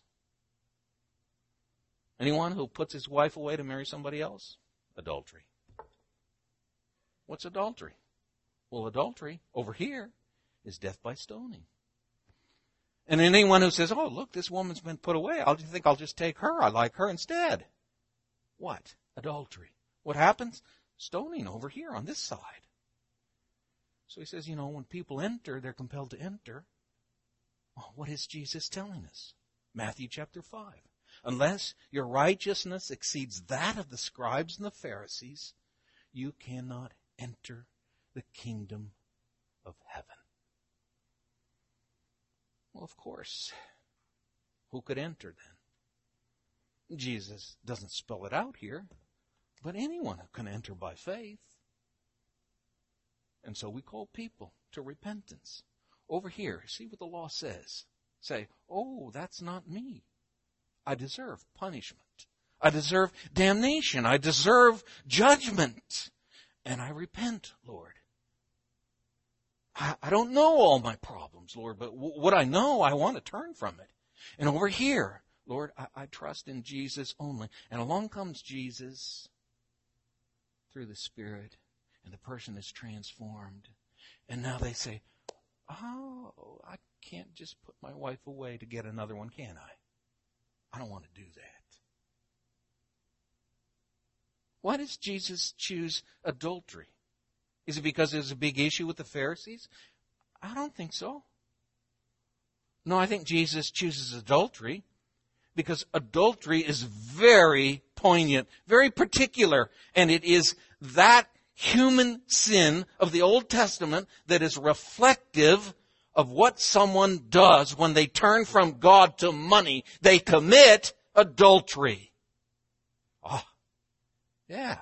Anyone who puts his wife away to marry somebody else? Adultery. What's adultery? Well, adultery over here is death by stoning. And anyone who says, oh, look, this woman's been put away, I'll just think I'll just take her. I like her instead. What? Adultery. What happens? Stoning over here on this side. So he says, you know, when people enter, they're compelled to enter. Well, what is Jesus telling us? Matthew chapter five. Unless your righteousness exceeds that of the scribes and the Pharisees, you cannot enter the kingdom of heaven. Well, of course. Who could enter then? Jesus doesn't spell it out here, but anyone can enter by faith. And so we call people to repentance. Over here, see what the law says. Say, oh, that's not me. I deserve punishment. I deserve damnation. I deserve judgment. And I repent, Lord. I, I don't know all my problems, Lord, but w- what I know, I want to turn from it. And over here, Lord, I, I trust in Jesus only. And along comes Jesus through the Spirit, and the person is transformed. And now they say, oh, I can't just put my wife away to get another one, can I? I don't want to do that. Why does Jesus choose adultery? Is it because there's a big issue with the Pharisees? I don't think so. No, I think Jesus chooses adultery because adultery is very poignant, very particular, and it is that human sin of the Old Testament that is reflective of what someone does when they turn from God to money. They commit adultery. Oh, yeah.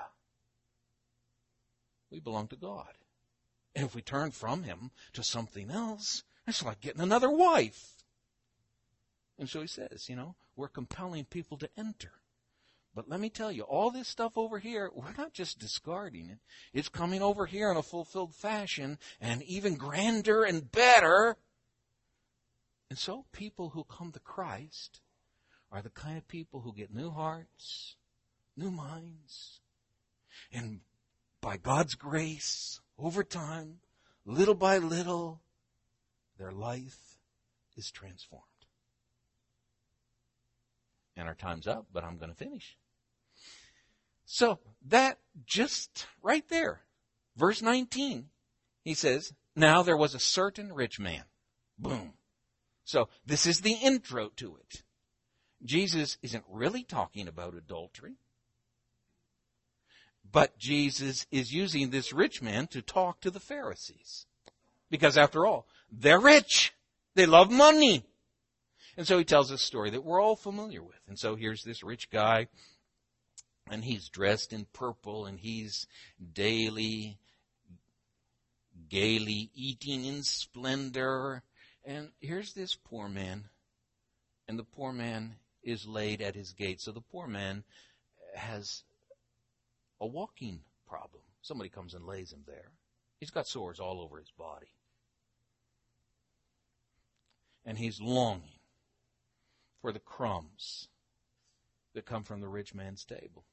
We belong to God. And if we turn from Him to something else, it's like getting another wife. And so He says, you know, we're compelling people to enter. But let me tell you, all this stuff over here, we're not just discarding it. It's coming over here in a fulfilled fashion and even grander and better. And so people who come to Christ are the kind of people who get new hearts, new minds. And by God's grace, over time, little by little, their life is transformed. And our time's up, but I'm going to finish. So that just right there, verse nineteen, he says, now there was a certain rich man. Boom. So this is the intro to it. Jesus isn't really talking about adultery, but Jesus is using this rich man to talk to the Pharisees. Because after all, they're rich. They love money. And so he tells a story that we're all familiar with. And so here's this rich guy, and he's dressed in purple, and he's daily, gaily eating in splendor. And here's this poor man, and the poor man is laid at his gate. So the poor man has a walking problem. Somebody comes and lays him there. He's got sores all over his body. And he's longing for the crumbs that come from the rich man's table.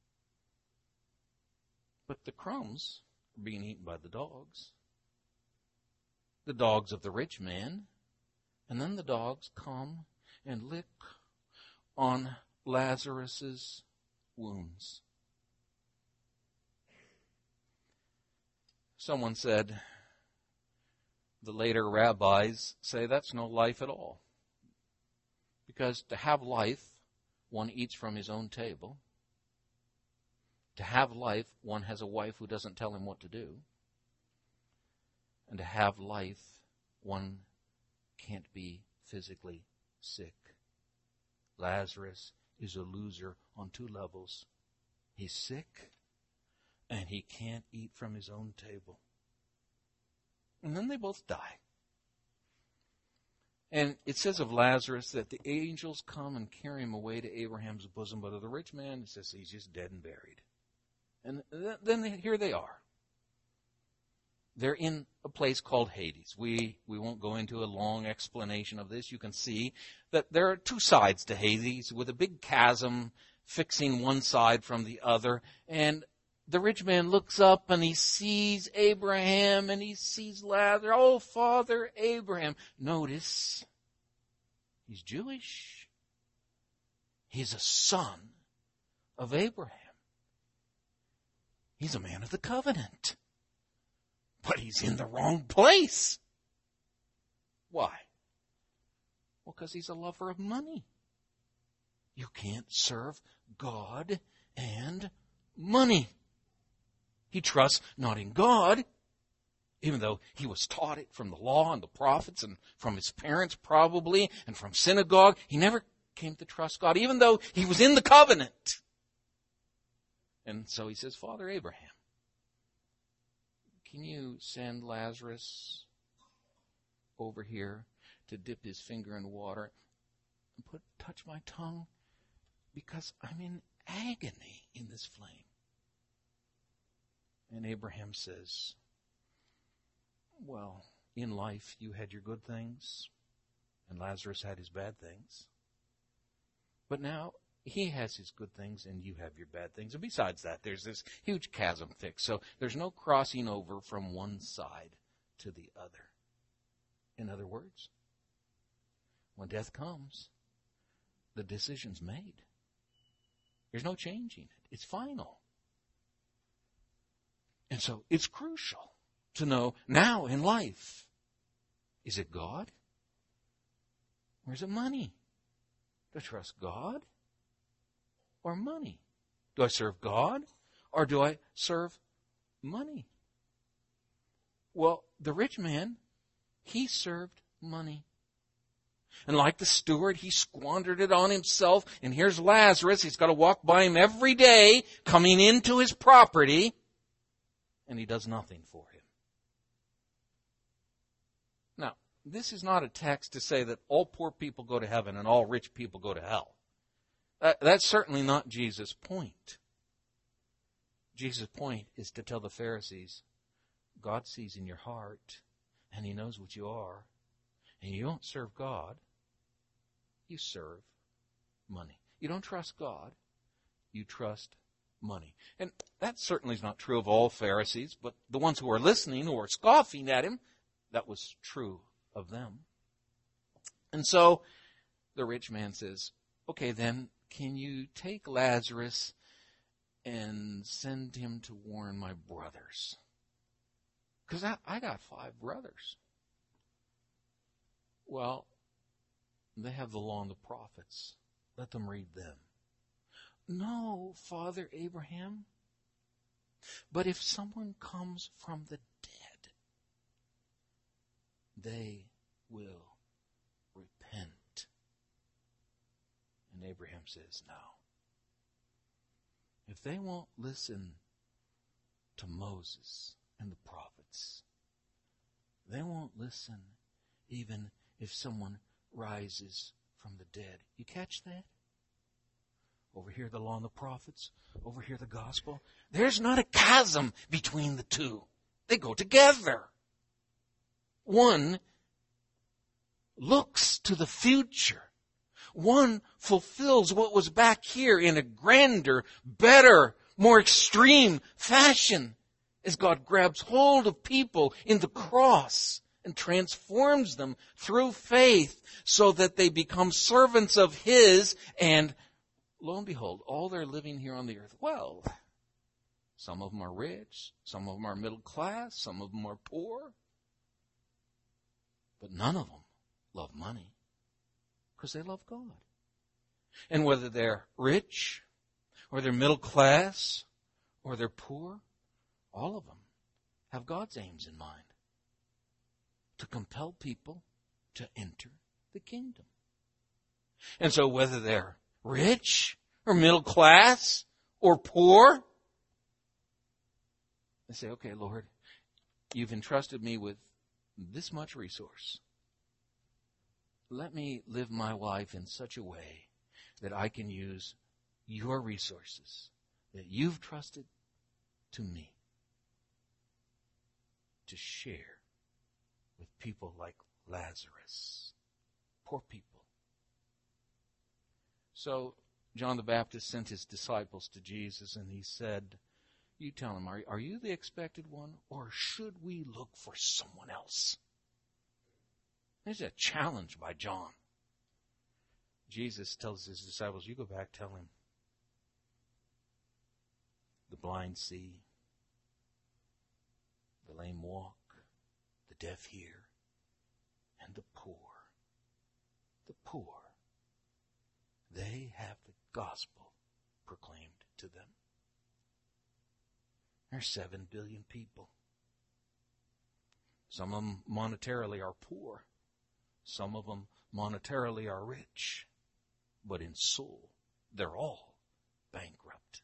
But the crumbs are being eaten by the dogs. The dogs of the rich man. And then the dogs come and lick on Lazarus's wounds. Someone said, the later rabbis say that's no life at all. Because to have life, one eats from his own table. To have life, one has a wife who doesn't tell him what to do. And to have life, one can't be physically sick. Lazarus is a loser on two levels. He's sick, and he can't eat from his own table. And then they both die. And it says of Lazarus that the angels come and carry him away to Abraham's bosom, but of the rich man, it says he's just dead and buried. And then here they are. They're in a place called Hades. We we won't go into a long explanation of this. You can see that there are two sides to Hades with a big chasm fixing one side from the other. And the rich man looks up and he sees Abraham and he sees Lazarus. Oh, Father Abraham. Notice, he's Jewish. He's a son of Abraham. He's a man of the covenant. But he's in the wrong place. Why? Well, because he's a lover of money. You can't serve God and money. He trusts not in God, even though he was taught it from the law and the prophets and from his parents probably and from synagogue. He never came to trust God, even though he was in the covenant. And so he says, Father Abraham, can you send Lazarus over here to dip his finger in water and put touch my tongue? Because I'm in agony in this flame. And Abraham says, well, in life you had your good things, and Lazarus had his bad things. But now he has his good things, and you have your bad things. And besides that, there's this huge chasm fixed. So there's no crossing over from one side to the other. In other words, when death comes, the decision's made. There's no changing it. It's final. And so it's crucial to know now in life, is it God or is it money? Do I trust God or money? Do I serve God or do I serve money? Well, the rich man, he served money. And like the steward, he squandered it on himself. And here's Lazarus. He's got to walk by him every day, coming into his property. And he does nothing for him. Now, this is not a text to say that all poor people go to heaven and all rich people go to hell. That, that's certainly not Jesus' point. Jesus' point is to tell the Pharisees, God sees in your heart, and he knows what you are. And you don't serve God, you serve money. You don't trust God, you trust money. And that certainly is not true of all Pharisees, but the ones who are listening, who are scoffing at him, that was true of them. And so the rich man says, okay, then can you take Lazarus and send him to warn my brothers? Because I, I got five brothers. Well, they have the law and the prophets. Let them read them. No, Father Abraham. But if someone comes from the dead, they will repent. And Abraham says, no. If they won't listen to Moses and the prophets, they won't listen even if someone rises from the dead. You catch that? Over here, the law and the prophets. Over here, the gospel. There's not a chasm between the two. They go together. One looks to the future. One fulfills what was back here in a grander, better, more extreme fashion as God grabs hold of people in the cross and transforms them through faith so that they become servants of His, and lo and behold, all they're living here on the earth. Well, some of them are rich, some of them are middle class, some of them are poor, but none of them love money because they love God. And whether they're rich or they're middle class or they're poor, all of them have God's aims in mind. To compel people to enter the kingdom. And so whether they're rich or middle class or poor, they say, okay, Lord, you've entrusted me with this much resource. Let me live my life in such a way that I can use your resources that you've trusted to me to share with people like Lazarus, poor people. So John the Baptist sent his disciples to Jesus, and he said, you tell him, are, are you the expected one, or should we look for someone else? There's a challenge by John. Jesus tells his disciples, you go back, tell him, the blind see, the lame walk, the deaf hear, and the poor, the poor, they have the gospel proclaimed to them. There's seven billion people. Some of them monetarily are poor. Some of them monetarily are rich. but in soul, they're all bankrupt.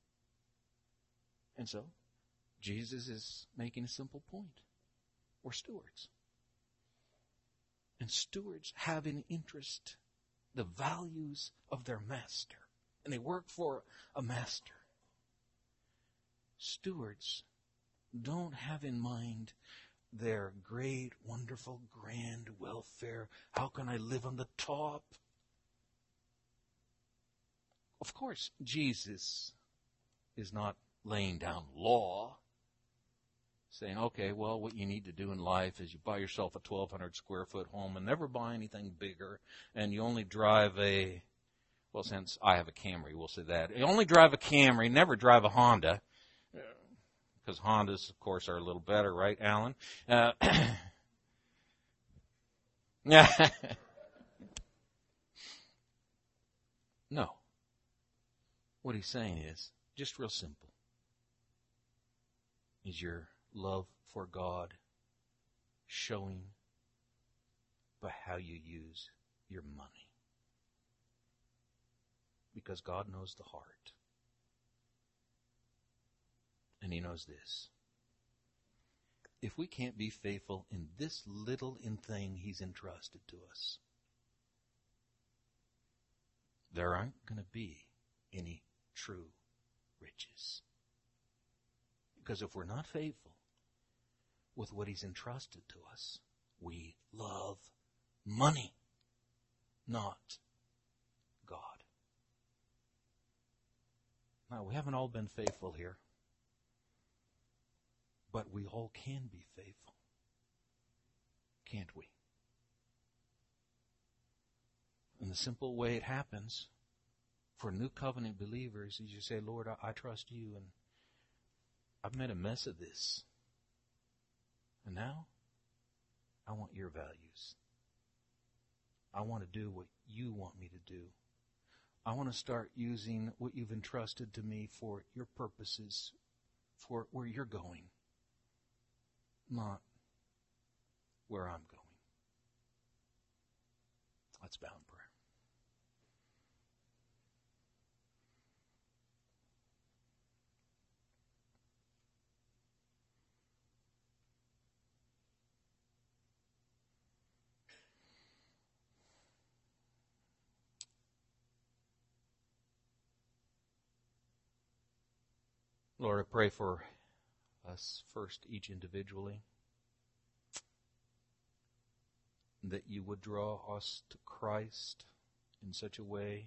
And so, Jesus is making a simple point. We're stewards. And stewards have an interest, the values of their master. And they work for a master. Stewards don't have in mind their great, wonderful, grand welfare. How can I live on the top? Of course, Jesus is not laying down law, saying, okay, well, what you need to do in life is you buy yourself a twelve hundred square foot home and never buy anything bigger, and you only drive a, well, since I have a Camry, we'll say that. You only drive a Camry, never drive a Honda, because Hondas, of course, are a little better, right, Alan? Uh, no. What he's saying is, just real simple. Is your love for God showing by how you use your money? Because God knows the heart. And He knows this. If we can't be faithful in this little in thing He's entrusted to us, there aren't going to be any true riches. Because if we're not faithful with what He's entrusted to us, we love money, not God. Now, we haven't all been faithful here, but we all can be faithful, can't we? And the simple way it happens for new covenant believers is you say, Lord, I, I trust you, and I've made a mess of this. And now, I want your values. I want to do what you want me to do. I want to start using what you've entrusted to me for your purposes, for where you're going, not where I'm going. Let's bow in prayer. Lord, I pray for us first, each individually, that you would draw us to Christ in such a way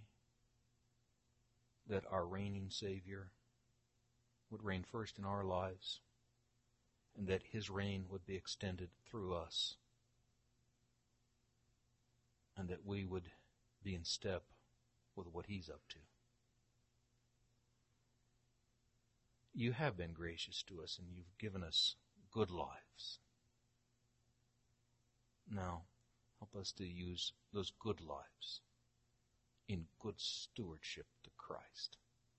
that our reigning Savior would reign first in our lives, and that His reign would be extended through us, and that we would be in step with what He's up to. You have been gracious to us, and you've given us good lives. Now, help us to use those good lives in good stewardship to Christ.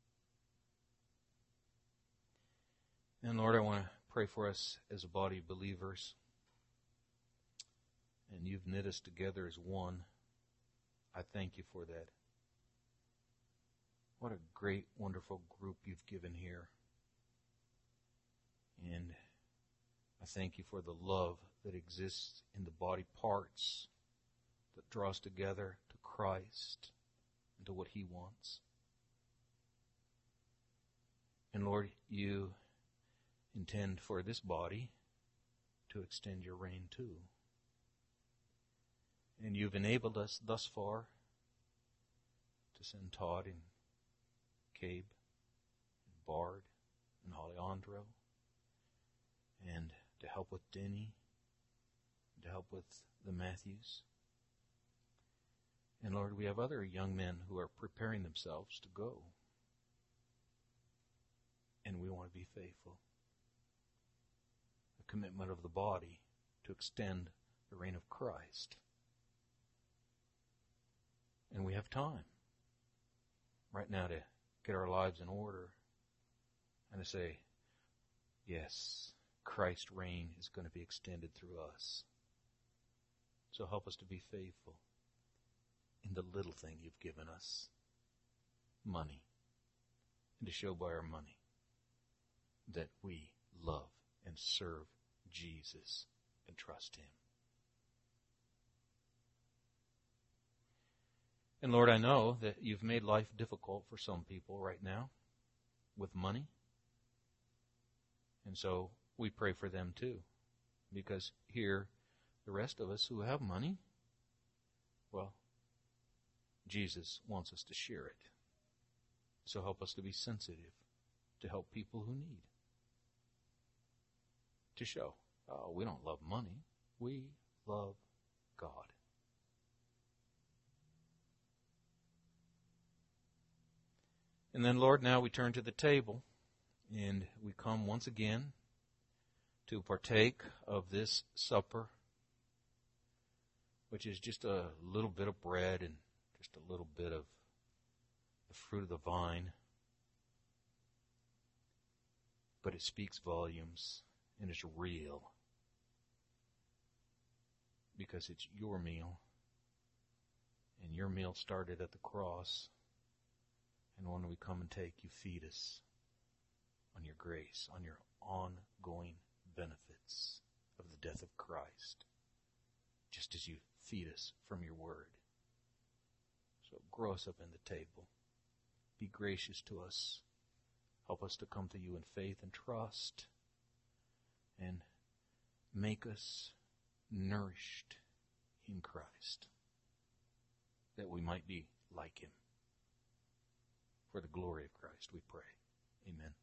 And Lord, I want to pray for us as a body of believers. And you've knit us together as one. I thank you for that. What a great, wonderful group you've given here. And I thank you for the love that exists in the body parts that draws together to Christ and to what He wants. And Lord, you intend for this body to extend your reign too. And you've enabled us thus far to send Todd and Cabe and Bard and Alejandro, and to help with Denny, to help with the Matthews. And Lord, we have other young men who are preparing themselves to go. And we want to be faithful. The commitment of the body to extend the reign of Christ. And we have time right now to get our lives in order and to say, yes, Christ's reign is going to be extended through us. So help us to be faithful in the little thing you've given us, money, and to show by our money that we love and serve Jesus and trust Him. And Lord, I know that you've made life difficult for some people right now with money. And so we pray for them too. Because here, the rest of us who have money, well, Jesus wants us to share it. So help us to be sensitive to help people who need. To show, oh, we don't love money. We love God. And then, Lord, now we turn to the table, and we come once again to partake of this supper, which is just a little bit of bread and just a little bit of the fruit of the vine. But it speaks volumes and is real because it's your meal, and your meal started at the cross. And when we come and take, you feed us on your grace, on your ongoing benefits of the death of Christ, just as you feed us from your word. So grow us up in the table. Be gracious to us. Help us to come to you in faith and trust. And make us nourished in Christ, that we might be like Him. For the glory of Christ, we pray. Amen.